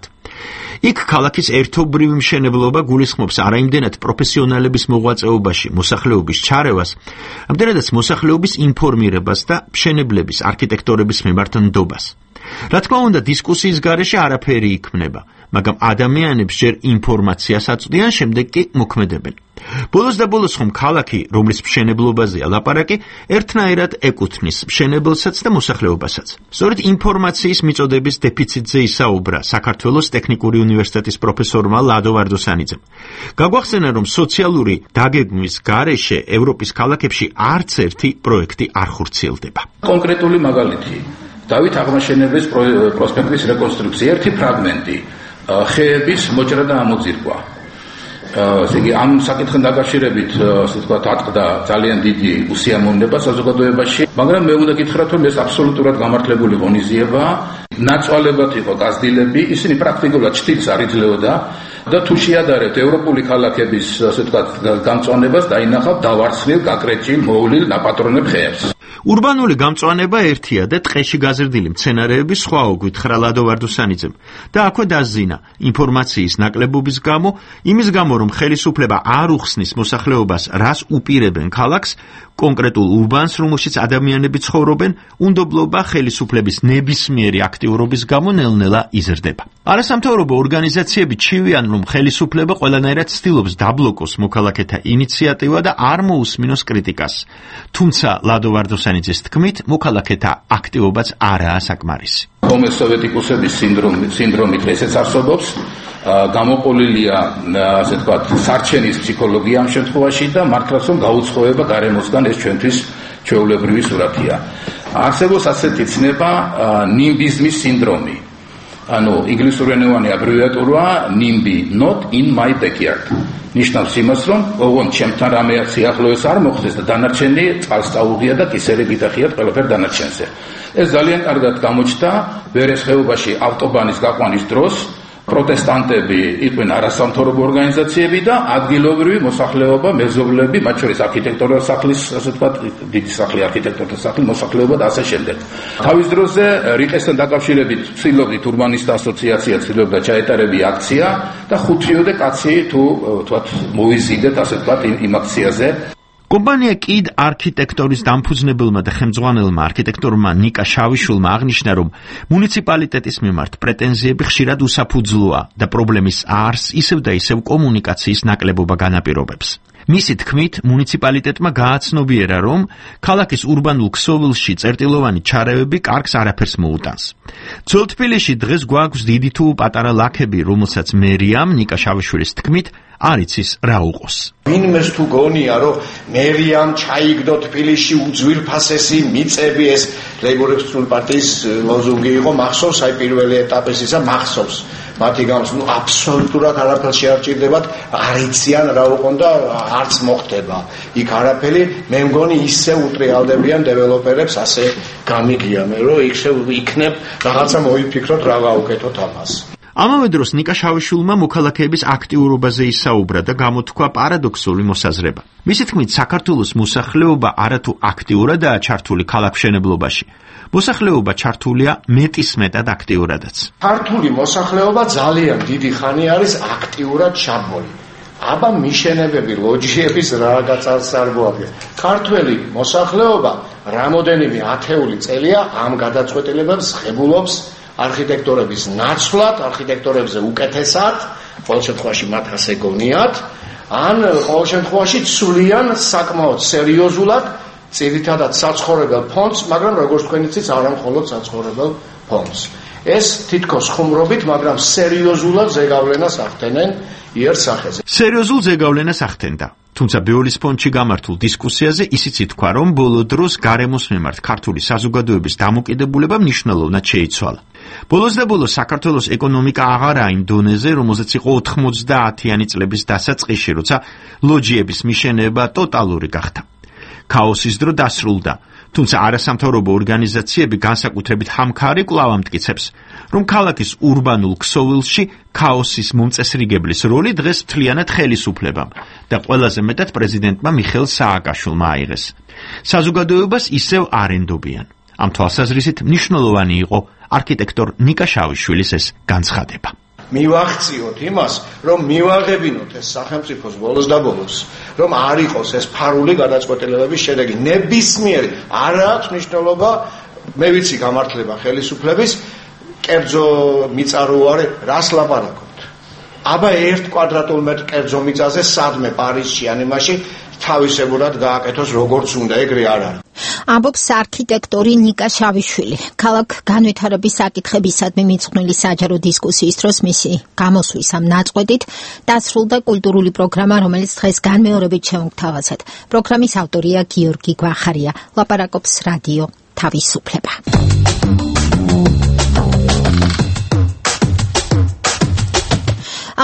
იქ ქალაქის ერთობრივი მშენებლობა გულისხმობს არაიმდენად პროფესიონალების მოღვაწეობაში, მოსახლეობის ჩარევას, ამდენადაც მოსახლეობის ინფორმირებას და მშენებლების, არქიტექტორების მიმართ ნდობას. რა თქმა უნდა, დისკუსიის გარეშე არაფერი იქმნება, მაგრამ ადამიანებს ჯერ ინფორმაციას აწვდიან, შემდეგ კი მოქმედებენ. ბოლოს და ბოლოს ხომ ქალაქი, რომლის მშენებლობაზეა ლაპარაკი, ერთნაირად ეკუთვნის მშენებელსაც და მოსახლეობასაც. სწორედ ინფორმაციის მიწოდების დეფიციტზე ისაუბრა საქართველოს ტექნიკური უნივერსიტეტის პროფესორმა ლადო ვარდოსანიძემ. გაგვახსენა, რომ სოციალური დაგეგმვის გარეშე ევროპის ქალაქებში არც ერთი პროექტი არ ხორციელდება. კონკრეტული მაგალითი დავით აღმაშენებლის პროსპექტის რეკონსტრუქცია, ერთი ფრაგმენტი ხეების მოჭრა და ამოძირკვა. ესე იგი ამ საკითხთან დაკავშირებით ასე ვთქვათ ატყდა ძალიან დიდი უსიამოვნება საზოგადოებაში, მაგრამ მე უნდა გითხრათ, რომ ეს აბსოლუტურად გამართლებული ღონისძიებაა. ნაცვალებად იყო გაზრდილები, ისინი პრაქტიკულად ჩtildeს არ იძლეოდა და თუ შეადარებთ ევროპული ქალაქების ასე ვთქვათ გამწვანებას, დაინახავთ დავარცხნილ, გაკრეჭილ, მოვლილ, ნაპატრონებ ხეებს. ურბანული გამწვანება ერთია და ტყეში გაზრდილი მცენარეების სხვაო, გითხრა ლადო ვარდუსანიძემ. და აქვე დაზინა ინფორმაციის ნაკლებობის გამო, იმის გამო რომ ხელისუფლება არ უხსნის მოსახლეობას, რას უპირებენ ქალაქს, კონკრეტულ ურბანს, რომელშიც ადამიანები ცხოვრობენ, უნდობლობა ხელისუფლების ნებისმიერი აქტიურობის გამო ნელ-ნელა იზრდება. არასამთავრობო ორგანიზაციები ჩივიან, რომ ხელისუფლება ყველანაირად ცდილობს დაბლოკოს მოქალაქეთა ინიციატივა და არ მოусმინოს კრიტიკას. თუმცა ლადო ვარდუსანიძის თქმით, მოქალაქეთა აქტივობაც არაა საკმარისი. ჰომოსოვეტიკუსების სინდრომი, სინდრომი ესეც არსებობს. გამოყოლილია ასე ვთქვათ სარჩენის ფსიქოლოგია ამ შემთხვევაში და მართლაც რომ გაუცხოება გარემოსგან ეს ჩვენთვის ჩვეულებრივი სურათია. არსებობს ასეთი ცნება ნიმბიზმის სინდრომი. ანუ ინგლისურენოვანი აბრევიატურაა ნიმბი, not in my backyard. ნიშნავს იმას, რომ ოღონდ ჩემთან რამეაც სიახლოვეს არ მოხდეს და დანარჩენი წყალსწაუღია და კისერი გიტახიათ ყველაფერ დანარჩენზე. ეს ძალიან კარგად გამოჩნდა ვერეს ხეობაში ავტობანის გაყვანის დროს. პროტესტანტები იყვნენ არასამთავრობო ორგანიზაციები და ადგილობრივი მოსახლეობა, მეზობლები, მათ შორის არქიტექტურული სახლის, ასე ვთქვათ, დიდი სახლი, არქიტექტორთა სახლი, მოსახლეობა და ასე შემდეგ. თავის დროზე რიყესთან დაკავშირებით ცდილობდით ურბანისტთა ასოციაცია ცდილობდა ჩაეტარებია აქცია და ხუთიოდე კაცი თუ ვთქვათ მოიზიდეთ, ასე ვთქვათ, იმ აქციაზე. კომპანია კიდ არქიტექტორის დამფუძნებელმა და ხელმძღვანელმა არქიტექტორმა ნიკა შავიშვილმა აღნიშნა, რომ მუნიციპალიტეტის მიმართ პრეტენზიები ხშირად უსაფუძვლოა და პრობლემის არსს ისევ და ისევ კომუნიკაციის ნაკლებობა განაპირობებს. მისი თქმით, მუნიციპალიტეტმა გააცნობიერა, რომ ქალაქის ურბანულ ქსოვილში წერტილოვანი ჩარევები კარგს არაფერს მოუტანს. ძველ თბილისში დღეს გვაქვს დიდი თუ პატარა ლაქები, რომელსაც მერიამ ნიკა შავიშვილის თქმით არ იცის რა უყოს. ვინმეს თუ გონია, რომ მერიამ ჩაიგდო თბილისში უძვირფასესი მიწები, ეს ლეიბორისტული პარტიის ლოზუნგი იყო, მახსოვს აი პირველი ეტაპის ისა მახსოვს. მათი გამს ნუ აბსოლუტურად არაფერში არ ჭირდებათ, არ იციან რა უყონ და არც მოხდება. იქ არაფერი, მე მგონი ისე უტრიალდებიან დეველოპერებს, ასე გამიგია მე, რომ იქ იქნებ რაღაცა მოიფიქროთ რა გავუკეთოთ ამას. ამავე დროს ნიკა შავიშვილმა მოქალაქეების აქტიურობაზე ისაუბრა და გამოთქვა პარადოქსული მოსაზრება. მისი თქმით, საქართველოს მოსახლეობა არათუ აქტიურადაა ჩართული ქალაქმშენებლობაში. მოსახლეობა ჩართულია მეტისმეტად აქტიურადაც. ქართული მოსახლეობა ძალიან დიდი ხანი არის აქტიურად ჩაბმული. აბა მიშენებები, ლოჯიების რაღაცას არ მოაქვს. ქართველი მოსახლეობა რამოდენიმე ათეული წელია ამ გადაწყვეტილებებს ღებულობს არქიტექტორების ნაცვლად, არქიტექტორებზე უკეთესად, ყოველ შემთხვევაში მათ ასე გონიათ, ან ყოველ შემთხვევაში ცვლიან საკმაოდ სერიოზულად ძირითადად საცხოვრებელ ფონდს, მაგრამ როგორც თქვენ იცით, არა მხოლოდ საცხოვრებელ ფონდს. ეს თითქოს ხუმრობით, მაგრამ სერიოზულად ზეგავლენას ახდენენ იერ სახეზე. სერიოზულ ზეგავლენას ახდენდა. თუმცა ბეოლის ფონდში გამართულ დისკუსიაზე ისიც ითქვა, რომ ბოლო დროს გარემოს მიმართ ქართული საზოგადოების დამოკიდებულება მნიშვნელოვნად შეიცვალა. ბოლოს და ბოლოს საქართველოს ეკონომიკა აღარაა იმ დონეზე, რომელზეც იყო ოთხმოცდაათიანი წლების დასაწყისში, როცა ლოჯიების მიშენება ტოტალური გახდა. ქაოსის დრო დასრულდა. თუმცა არასამთავრობო ორგანიზაციები განსაკუთრებით ჰამქარი კვლავ ამტკიცებს, რომ ქალაქის ურბანულ ქსოვილში ქაოსის მომწესრიგებლის როლი დღეს მთლიანად ხელისუფლებამ და ყველაზე მეტად პრეზიდენტმა მიხეილ სააკაშვილმა აიღეს. საზოგადოებას ისევ არ ენდობიან. ამ თვალსაზრისით მნიშვნელოვანი იყო არქიტექტორ ნიკა შავიშვილის ეს განცხადება. მივახციოთ იმას, რომ მივაღებინოთ ეს სახელმწიფოს ბოლოს და ბოლოს, რომ არ იყოს ეს ფარული გადაწყვეტილებების შედეგი. ნებისმიერი არ აქვს მნიშვნელობა, მე ვიცი გამართლება ხელისუფლების, კერძო მიწარულარე რას ლაპარაკობთ. აბა ერთ კვადრატულ მეტრ კერძო მიწაზე სადმე პარიზში ან იმაში თავისებურად გააკეთოს როგორც უნდა, ეგრე არ არის. ამბობს არქიტექტორი ნიკა შავიშვილი. ქალაქ განვითარების საკითხებისადმი მიძღვნილი საჯარო დისკუსიის დროს მისი გამოსვლის ამ ნაწყვეტით დასრულდა კულტურული პროგრამა, რომელიც დღეს განმეორებით შევმგთავაზეთ. პროგრამის ავტორია გიორგი გვახარია. ლაპარაკობს რადიო თავისუფლება.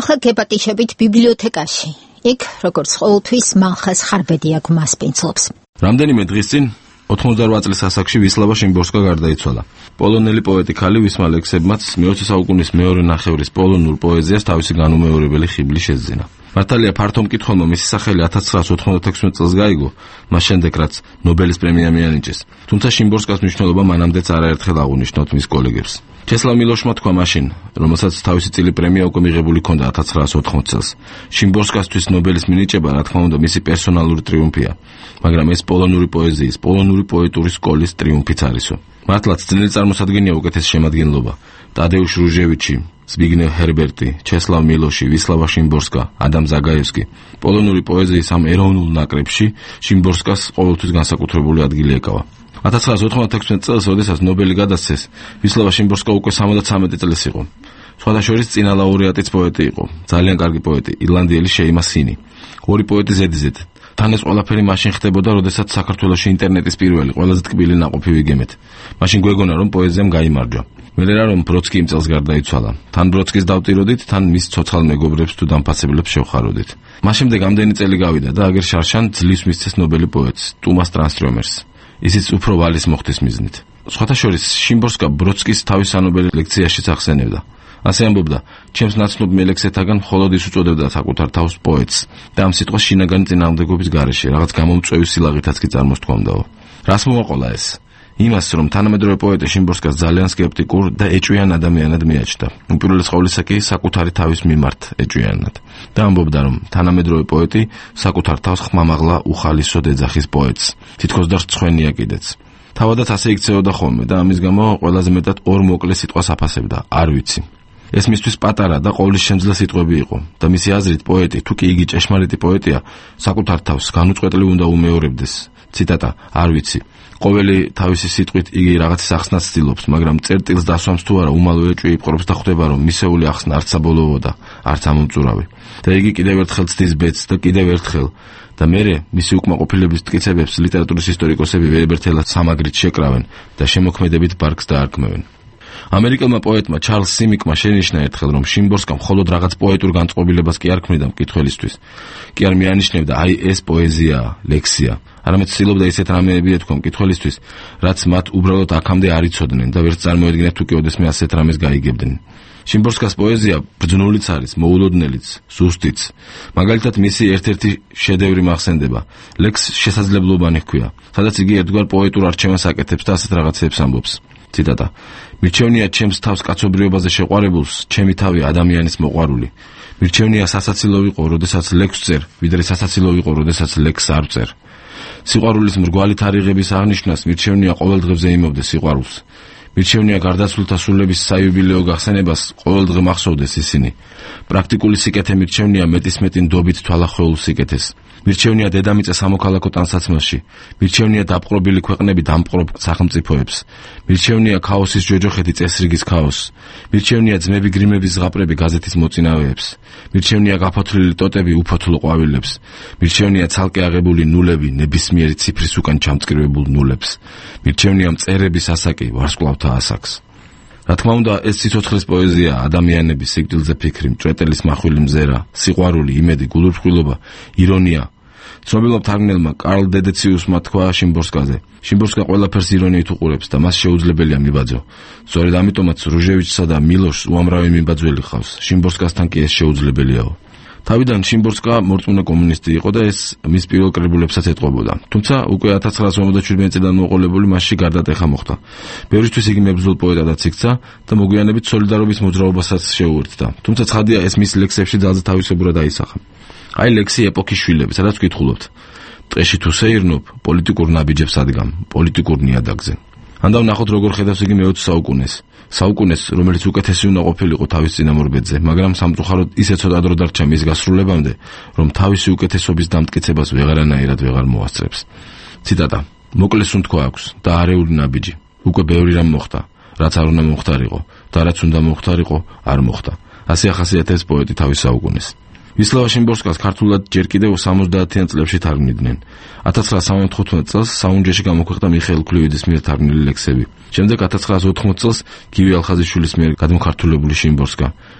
მალხა გეპატიშებით ბიბლიოთეკაში. იქ, როგორც ყოველთვის, მალხას ხარბედი აქვს მასპინძლობს. რამდენიმე დღის წინ ოთხმოცდაოთხ წლის ასაკში ვისლავა შიმბორსკა გარდაიცვალა. პოლონელი პოეტი ქალი ვისმა ლექსებმაც მეოცე საუკუნის მეორე ნახევრის პოლონურ პოეზიას თავისი განუმეორებელი ხიბლი შეძინა. მართალია ფართო მკითხველმა მისი სახელი ათას ცხრაასი ოთხმოცდათექვსმეტ წელს გაიგო, მას შემდეგ რაც ნობელის პრემია მიანიჭეს. თუმცა შიმბორსკას მნიშვნელობა მანამდეც არაერთხელ აღუნიშნოთ მის კოლეგებს. ჩესლავ მილოშმა თქვა მაშინ, რომელსაც თავისი წილი პრემია უკვე მიღებული ჰქონდა ათას ცხრაასი ოთხმოცდ წელს. შიმბორსკასთვის ნობელის მინიჭება, რა თქმა უნდა, მისი პერსონალური ტრიუმფია, მაგრამ ეს პოლონური პოეზიის, პოლონური პოეტური სკოლის ტრიუმფიც არისო. მართლაც ძნელი წარმოსადგენია უკეთეს შემადგენლობა. ტადეუშ რუჟევიჩი, ზბიგნევ ჰერბერტი, ჩესლავ მილოში, ვისლავა შიმბორსკა, ადამ ზაგაევსკი. პოლონური პოეზიის ამ ეროვნულ ნაკრებში შიმბორსკას ყოველთვის განსაკუთრებული ადგილი ეკავა. ათას ცხრაასი ოთხმოცდათექვსმეტ წელს, როდესაც ნობელი გადასცეს, ვისლავა შიმბორსკა უკვე სამოცდათრამეტი წლის იყო. სხვადასხვა წინა ლაურეატიც პოეტი იყო, ძალიან კარგი პოეტი, ირლანდიელი შეიმა სინი. ორი პოეტი ზედიზედ. თან ეს ყველაფერი მაშინ ხდებოდა, როდესაც საქართველოში ინტერნეტის პირველი, ყველაზე ტკბილი ნაყოფი ვიგემეთ. მაშინ გვეგონა, რომ პოეზიამ გაიმარჯვა. მერერა რომ ბროდსკი იმ წელს გარდაიცვალა. თან ბროდსკის დავტიროდით, თან მის ცოცხალ მეგობრებს თუ დამფასებლებს შევხაროდით. მას შემდეგ ამდენი წელი გავიდა და აგერ შარშან ძლივს მისცეს ნობელი პოეტს, ტუმას ტრანსტრომერს. ისიც უფრო ვალის მოხდის მიზნით. სხვათა შორის შიმბორსკა ბროდსკის თავის სანობელი ლექციაშიც ახსენებდა. ასე ამბობდა, ჩემს ნაცნობ მელექსეთაგან მხოლოდ ის უწოდებდა საკუთარ თავს პოეტს და ამ სიტყვას შინაგანი წინააღმდეგობის გარეშე რაღაც გამომწვევი სილაღითაც კი წარმოსთქვამდაო. რას მოვაყოლა ეს? იმას, რომ თანამედროვე პოეტი შიმბორსკას ძალიან სკეპტიკურ და ეჭვიან ადამიანად მიაჩნდა. უპირველეს ყოვლისა კი საკუთარი თავის მიმართ ეჭვიანად. და ამბობდა, რომ თანამედროვე პოეტი საკუთარ თავს ხმამაღლა უხალისოდ ეძახის პოეტს, თითქოს და რცხვენია კიდეც. თავადაც ასე იქცეოდა ხოლმე და ამის გამო ყველაზე მეტად ორ მოკლე სიტყვას აფასებდა, არ ვიცი. ეს მისთვის პატარა და ყოვლის შემძლე სიტყვები იყო და მისი აზრით პოეტი, თუ კი იგი ჭეშმარიტი პოეტია, საკუთარ თავს განუწყვეტლივ უნდა უმეორებდეს. ციტატა, არ ვიცი. ყოველი თავისი სიტყვით იგი რაღაცის ახსნას ცდილობს, მაგრამ წერტილს დასვამს თუ არა უმალო ეჭვი იპყრობს და ხვდება, რომ მისეული ახსნა არც საბოლოო და არც ამომწურავი. და იგი კიდევ ერთხელ ცდის ბედს და კიდევ ერთხელ და მერე მისი უკმაყოფილების მტკიცებებს ლიტერატურის ისტორიკოსები ვერბერთელად სამაგრით შეკრავენ და შემოქმედებით ბარგს დაარქმევენ. ამერიკელმა პოეტმა ჩარლს სიმიკმა შენიშნა ერთხელ, რომ შიმბორსკა მხოლოდ რაღაც პოეტურ განწყობილებას კი არ ქმნიდა მკითხველისთვის. კი არ მიანიშნებდა, აი ეს პოეზიაა, ლექსია. არამედ ცდილობდა ისეთ რამეები ეთქვა მკითხველისთვის, რაც მათ უბრალოდ აქამდე არ იცოდნენ და ვერც წარმოედგინათ თუ კი ოდესმე ასეთ რამეს გაიგებდნენ. შიმბორსკას პოეზია ბრძნულიც არის, მოულოდნელიც, ზუსტიც. მაგალითად, მისი ერთ-ერთი შედევრი მახსენდება, ლექს შესაძლებლობანი ჰქვია, სადაც იგი ერთგვარ პოეტურ არჩევანს აკეთებს და ასეთ რაღაცებს ამბობს. ციტატა, მირჩევნია ჩემს თავს კაცობრიობაზე შეყვარებულს, ჩემი თავი ადამიანის მოყვარული. მირჩევნია სასაცილო ვიყო, როდესაც ლექს წერ, ვიდრე სასაცილო ვიყო, როდესაც ლექს არ წერ. სიყვარულის მრგვალი თარიღების აღნიშვნას მირჩევნია ყოველ დღე ზეიმობდეს სიყვარულს. მირჩევნია გარდაცვლილთა სულების საიუბილეო გახსენებას ყოველ დღე მახსოვდეს ისინი. პრაქტიკული სიკეთე მირჩევნია მეტისმეტი ნდობით თვალახეულ სიკეთეს. მირჩევნია დედამიწა სამოქალაქო ტანსაცმელში. მირჩევნია დაპყრობილი ქვეყნები დამპყრობ სახელმწიფოებს. მირჩევნია ქაოსის ჯოჯოხეთი წესრიგის ქაოსს. მირჩევნია ძმები გრიმების ზღაპრები გაზეთის მოწინავეებს. მირჩევნია გაფოთლილი ტოტები უფოთლო ყვავილებს. მირჩევნია ცალკე აღებული ნულები ნებისმიერი ციფრის უკან ჩამწკრივებულ ნულებს. მირჩევნია მწერების ასაკი ვარსკვლავთა ასაკს. რა თქმა უნდა, ეს სიცოცხლის პოეზია, ადამიანების სიკვდილზე ფიქრი, მჭრეტელის მახვილი მზერა, სიყვარული, იმედი, გულურწყვილობა, ირონია. ცნობილმა მთარგმნელმა კარლ დედეციუსმა თქვა შიმბორსკაზე, შიმბორსკა ყველაფერს ირონიით უყურებს და მას შეუძლებელია მიბაძო. სწორედ ამიტომაც რუჟევიჩსა და მილოშს უამრავი მიბაძველი ხავს. შიმბორსკასთან კი ეს შეუძლებელიაო. თავიდან შიმბორსკა მორწმუნე კომუნისტი იყო და ეს მის პირველ კრებულებსაც ეტყობოდა. თუმცა უკვე ათას ცხრაასი ორმოცდაშვიდმეტი წლიდან მოყოლებული მასში გარდატეხა მოხდა. ბევრისთვის იგი მებრძოლ პოეტადაც იქცა და მოგვიანებით სოლიდარობის მოძრაობასაც შეუერთდა. თუმცა ცხადია, ეს მის ლექსებში ძალზე თავისებურად აისახა. აი ლექსი ეპოქის შვილები, სადაც ვკითხულობთ. ტყეში თუ სეირნობ, პოლიტიკურ ნაბიჯებს ადგამ, პოლიტიკურ ნიადაგზე. ან დავნახოთ, როგორ ხედავს იგი მეოცე საუკუნეს. საუკუნეს, რომელიც უკეთესი უნდა ყოფილიყო თავის წინამორბედზე, მაგრამ სამწუხაროდ ისე ცოტა დრო დარჩა მის გასრულებამდე, რომ თავისი უკეთესობის დამტკიცებას ვეღარანაირად ვეღარ მოასწრებს. ციტატა, მოკლე სუნთქვა აქვს და არეული ნაბიჯი. უკვე ბევრი რამ მოხდა, რაც არ უნდა მოხდარიყო და რაც უნდა მოხდარიყო, არ მოხდა. ასე ახასიათებს პოეტი თავის საუკუნეს. ვისლავა შიმბორსკას ქართულად ჯერ კიდევ სამოცდაათიან წლებში თარგმნიდნენ. ათას ცხრაასი სამოცდათხუთმეტ წელს საუნჯეში გამოქვეყნდა მიხეილ ქლიუიძის მიერ თარგმნილი ლექსები. შემდეგ ათას ცხრაასი ოთხმოცდ წელს გივი ალხაზიშვილის მიერ გადმოქართულებული შიმბორსკა.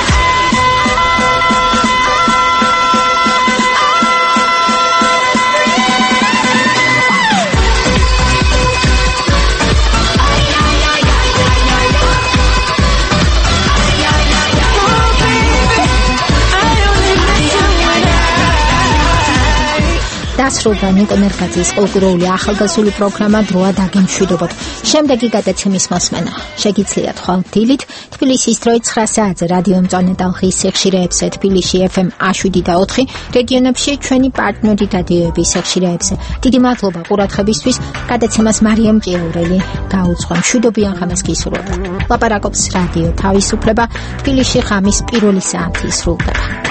დასრულდა ნიკო ნერგაძის კულტურული ახალგაზრდული პროგრამა დროა დაგემშვიდობოთ. შემდეგი გადაცემის მოსმენა შეგიძლიათ ხვალ დილით თბილისის დროით ცხრა საათზე რადიო მწვანე ტალღის სიხშირეებზე, თბილისში ეფ ემ შვიდი და ოთხი, რეგიონებში ჩვენი პარტნიორი რადიოების სიხშირეებზე. დიდი მადლობა ყურადღებისთვის. გადაცემას მარიამ ჭიაურელი გაუძღვა. მშვიდობიან ღამეს გისურვებთ. ლაპარაკობს რადიო თავისუფლება. თბილისში ღამის პირველი საათი სრულდება.